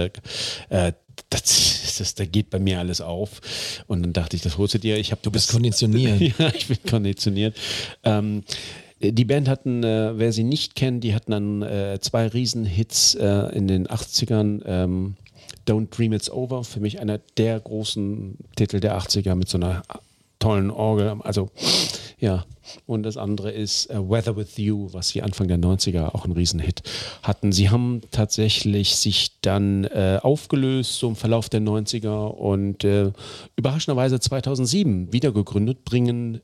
da geht bei mir alles auf. Und dann dachte ich, das holst du dir. Du bist konditioniert. Ja, ich bin konditioniert. Die Band hatten, wer sie nicht kennt, die hatten dann 2 Riesenhits in den 80ern. Don't Dream It's Over, für mich einer der großen Titel der 80er mit so einer tollen Orgel. Also, ja. Und das andere ist Weather With You, was sie Anfang der 90er auch einen Riesenhit hatten. Sie haben tatsächlich sich dann aufgelöst, so im Verlauf der 90er und überraschenderweise 2007 wiedergegründet, bringen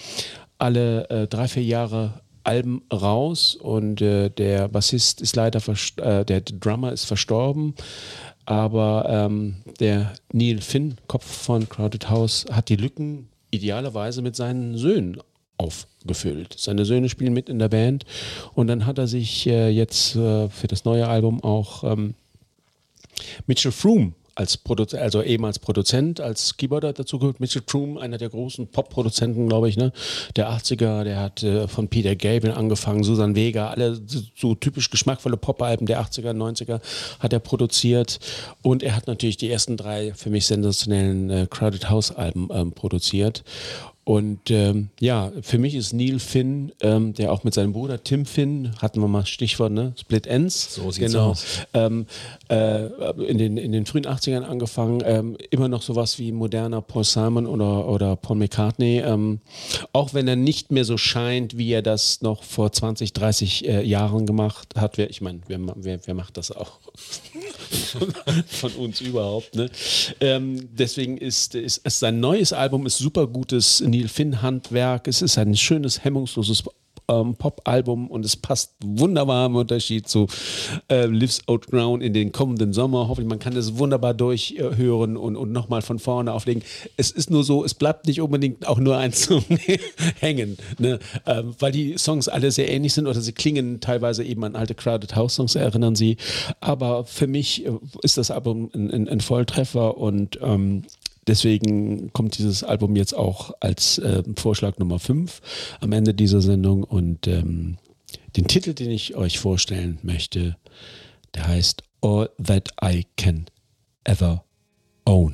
alle 3-4 Jahre Alben raus und der Bassist ist leider der Drummer ist verstorben, aber der Neil Finn, Kopf von Crowded House, hat die Lücken idealerweise mit seinen Söhnen aufgefüllt. Seine Söhne spielen mit in der Band und dann hat er sich jetzt für das neue Album auch Mitchell Froom als Produzent, also eben als Produzent, als Keyboarder dazu geholt. Mitchell Froom, einer der großen Pop-Produzenten, glaube ich, ne? Der 80er, der hat von Peter Gabriel angefangen, Susan Vega, alle so typisch geschmackvolle Pop-Alben der 80er, 90er hat er produziert und er hat natürlich die ersten 3 für mich sensationellen Crowded House-Alben produziert. Und ja, für mich ist Neil Finn, der auch mit seinem Bruder Tim Finn, hatten wir mal Stichwort, ne? Split Ends. So sieht's aus. In den frühen 80ern angefangen, immer noch sowas wie moderner Paul Simon oder Paul McCartney. Auch wenn er nicht mehr so scheint, wie er das noch vor 20, 30 Jahren gemacht hat. Ich meine, wer macht das auch? Von uns überhaupt, ne? Deswegen ist sein neues Album ist super gutes Neil Finn Handwerk. Es ist ein schönes, hemmungsloses Pop-Album und es passt wunderbar im Unterschied zu Lives Out Ground in den kommenden Sommer. Hoffentlich, man kann das wunderbar durchhören und nochmal von vorne auflegen. Es ist nur so, es bleibt nicht unbedingt auch nur ein Song hängen, ne? Weil die Songs alle sehr ähnlich sind oder sie klingen teilweise eben an alte Crowded House Songs, erinnern sie. Aber für mich ist das Album ein Volltreffer und deswegen kommt dieses Album jetzt auch als Vorschlag Nummer 5 am Ende dieser Sendung und den Titel, den ich euch vorstellen möchte, der heißt All That I Can Ever Own.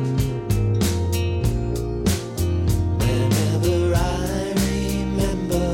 Whenever I remember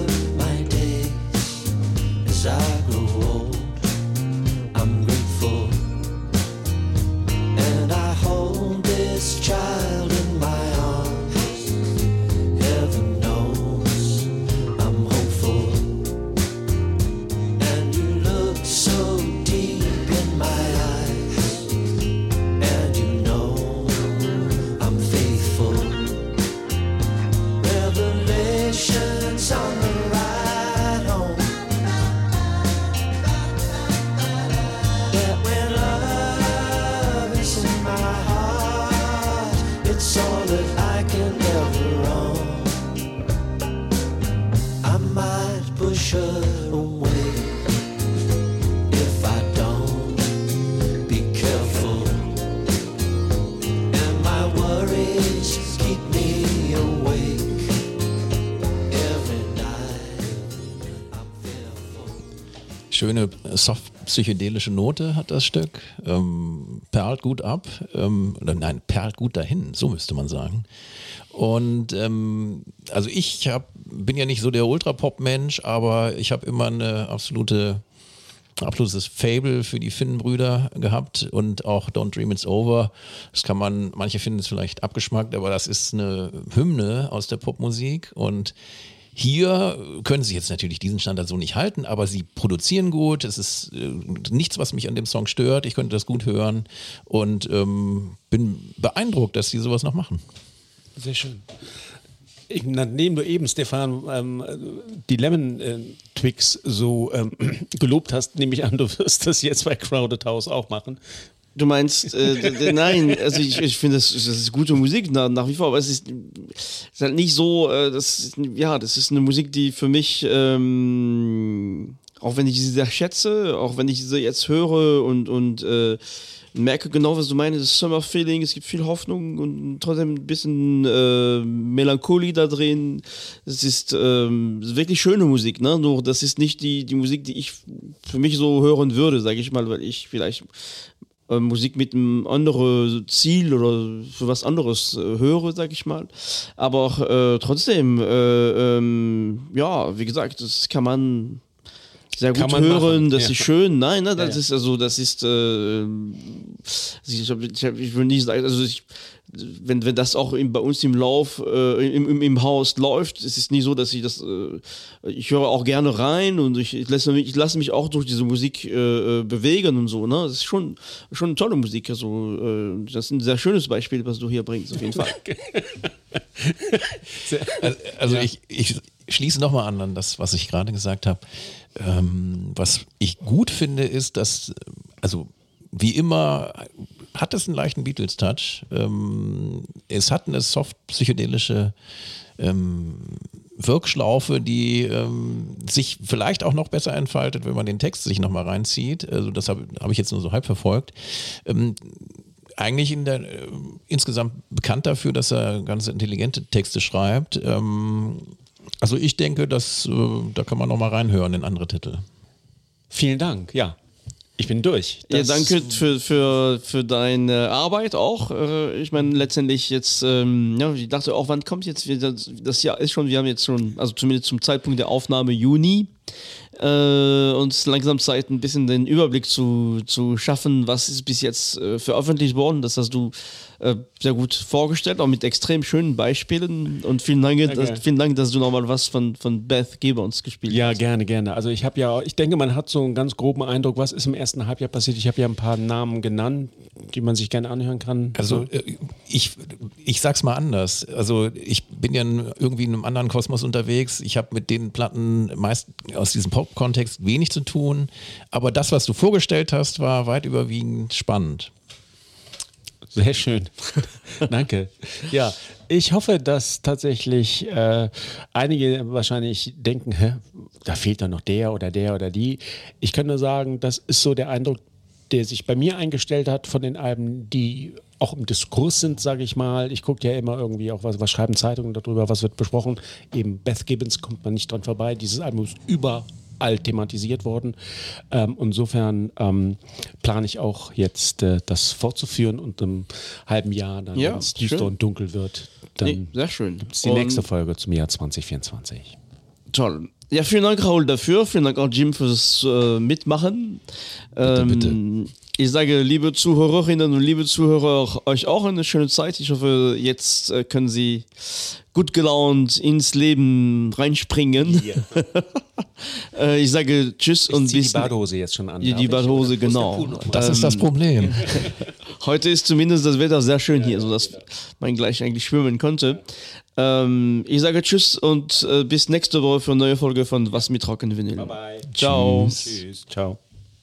schöne soft-psychedelische Note hat das Stück, perlt gut ab, perlt gut dahin, so müsste man sagen. Und also ich bin ja nicht so der Ultrapop-Mensch, aber ich habe immer eine absolutes Fable für die Finnenbrüder gehabt und auch Don't Dream It's Over. Das kann man, manche finden es vielleicht abgeschmackt, aber das ist eine Hymne aus der Popmusik und hier können sie jetzt natürlich diesen Standard so nicht halten, aber sie produzieren gut. Es ist nichts, was mich an dem Song stört. Ich könnte das gut hören und bin beeindruckt, dass sie sowas noch machen. Sehr schön. Nachdem du eben, Stefan, die Lemon Twigs so gelobt hast, nehme ich an, du wirst das jetzt bei Crowded House auch machen. Du meinst, nein, also ich finde, das ist gute Musik nach wie vor, aber es ist halt nicht so, das ist eine Musik, die für mich, auch wenn ich sie sehr schätze, auch wenn ich sie jetzt höre und merke genau, was du meinst, das Summer Feeling, es gibt viel Hoffnung und trotzdem ein bisschen Melancholie da drin. Es ist wirklich schöne Musik, ne? Nur das ist nicht die Musik, die ich für mich so hören würde, sage ich mal, weil ich vielleicht Musik mit einem anderen Ziel oder für was anderes höre, sag ich mal. Aber trotzdem, wie gesagt, das kann man sehr gut hören, machen. Das ist schön. Nein, ne, das ist also, das ist ich will nicht sagen, also wenn das auch bei uns im Lauf, im Haus läuft, ist es nicht so, dass ich das, ich höre auch gerne rein und ich lasse mich auch durch diese Musik bewegen und so, ne? Das ist schon eine tolle Musik, also das ist ein sehr schönes Beispiel, was du hier bringst, auf jeden Fall. Also ich schließe nochmal an das, was ich gerade gesagt habe. Was ich gut finde, ist, dass, also wie immer hat es einen leichten Beatles-Touch. Es hat eine soft-psychedelische Wirkschlaufe, die sich vielleicht auch noch besser entfaltet, wenn man den Text sich nochmal reinzieht. Also das hab ich jetzt nur so halb verfolgt. Eigentlich insgesamt bekannt dafür, dass er ganz intelligente Texte schreibt. Also ich denke, da kann man noch mal reinhören in andere Titel. Vielen Dank, ja. Ich bin durch. Danke für deine Arbeit auch. Ich meine, letztendlich jetzt, ich dachte auch, wann kommt jetzt wieder, das Jahr ist schon, wir haben jetzt schon, also zumindest zum Zeitpunkt der Aufnahme Juni, uns langsam Zeit, ein bisschen den Überblick zu schaffen, was ist bis jetzt veröffentlicht worden. Das hast du sehr gut vorgestellt, auch mit extrem schönen Beispielen. Und vielen Dank, dass du nochmal was von Beth Gibbons gespielt hast. Ja, gerne. Also ich denke, man hat so einen ganz groben Eindruck, was ist im ersten Halbjahr passiert. Ich habe ja ein paar Namen genannt, die man sich gerne anhören kann. Also ich sag's mal anders. Also ich bin ja irgendwie in einem anderen Kosmos unterwegs. Ich habe mit den Platten meist aus diesem Pop-Kontext wenig zu tun. Aber das, was du vorgestellt hast, war weit überwiegend spannend. Sehr schön. Danke. Ja, ich hoffe, dass tatsächlich einige wahrscheinlich denken, da fehlt dann noch der oder die. Ich kann nur sagen, das ist so der Eindruck, der sich bei mir eingestellt hat von den Alben, die auch im Diskurs sind, sage ich mal. Ich gucke ja immer irgendwie auch, was schreiben Zeitungen darüber, was wird besprochen. Eben Beth Gibbons kommt man nicht dran vorbei. Dieses Album ist überall thematisiert worden. Insofern plane ich auch jetzt das fortzuführen und im halben Jahr, dann, wenn es düster und dunkel wird, dann sehr schön. Gibt es die nächste Folge zum Jahr 2024. Toll. Ja, vielen Dank, Raoul, dafür. Vielen Dank auch, Jim, fürs Mitmachen. Bitte. Ich sage, liebe Zuhörerinnen und liebe Zuhörer, euch auch eine schöne Zeit. Ich hoffe, jetzt können Sie gut gelaunt ins Leben reinspringen. Yeah. Ich sage Tschüss und bis... die Badhose jetzt schon an. Die Badhose, genau. Das ist das Problem. Heute ist zumindest das Wetter sehr schön hier, sodass man gleich eigentlich schwimmen konnte. Ich sage Tschüss und bis nächste Woche für eine neue Folge von Was mit Rock'n'Vinyl. Bye bye. Ciao. Tschüss. Ciao.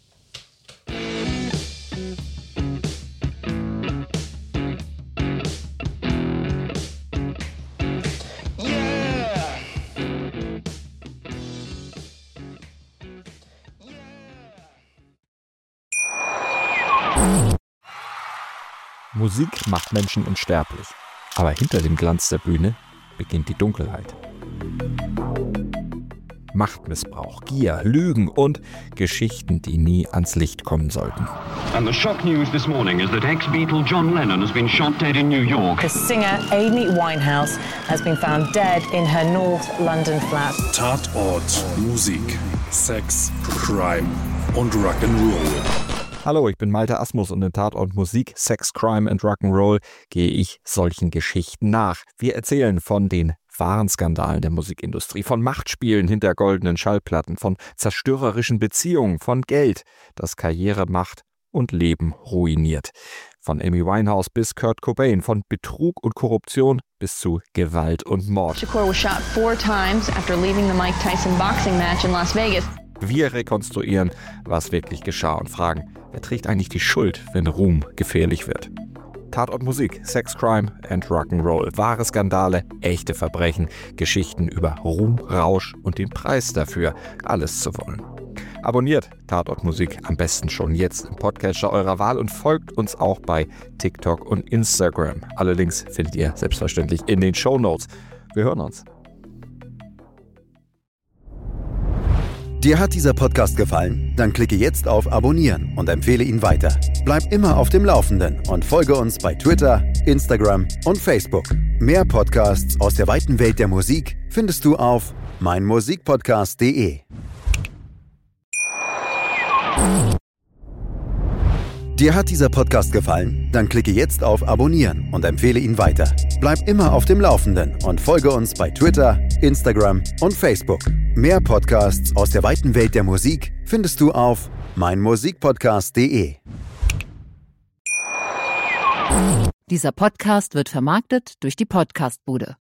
Musik macht Menschen unsterblich, aber hinter dem Glanz der Bühne beginnt die Dunkelheit. Machtmissbrauch, Gier, Lügen und Geschichten, die nie ans Licht kommen sollten. And the shock news this morning is that ex-Beatle John Lennon has been shot dead in New York. The singer Amy Winehouse has been found dead in her North London flat. Tatort, Musik, Sex, Crime und Rock'n'Roll. Hallo, ich bin Malte Asmus und in Tatort Musik, Sex, Crime and Rock'n'Roll gehe ich solchen Geschichten nach. Wir erzählen von den wahren Skandalen der Musikindustrie, von Machtspielen hinter goldenen Schallplatten, von zerstörerischen Beziehungen, von Geld, das Karriere macht und Leben ruiniert. Von Amy Winehouse bis Kurt Cobain, von Betrug und Korruption bis zu Gewalt und Mord. Shakur was shot 4 times after leaving the Mike Tyson boxing match in Las Vegas. Wir rekonstruieren, was wirklich geschah und fragen, wer trägt eigentlich die Schuld, wenn Ruhm gefährlich wird? Tatort Musik, Sex, Crime and Rock'n'Roll. Wahre Skandale, echte Verbrechen, Geschichten über Ruhm, Rausch und den Preis dafür, alles zu wollen. Abonniert Tatort Musik am besten schon jetzt im Podcatcher eurer Wahl und folgt uns auch bei TikTok und Instagram. Alle Links findet ihr selbstverständlich in den Shownotes. Wir hören uns. Dir hat dieser Podcast gefallen? Dann klicke jetzt auf Abonnieren und empfehle ihn weiter. Bleib immer auf dem Laufenden und folge uns bei Twitter, Instagram und Facebook. Mehr Podcasts aus der weiten Welt der Musik findest du auf meinmusikpodcast.de. Dir hat dieser Podcast gefallen? Dann klicke jetzt auf Abonnieren und empfehle ihn weiter. Bleib immer auf dem Laufenden und folge uns bei Twitter, Instagram und Facebook. Mehr Podcasts aus der weiten Welt der Musik findest du auf meinmusikpodcast.de. Dieser Podcast wird vermarktet durch die Podcastbude.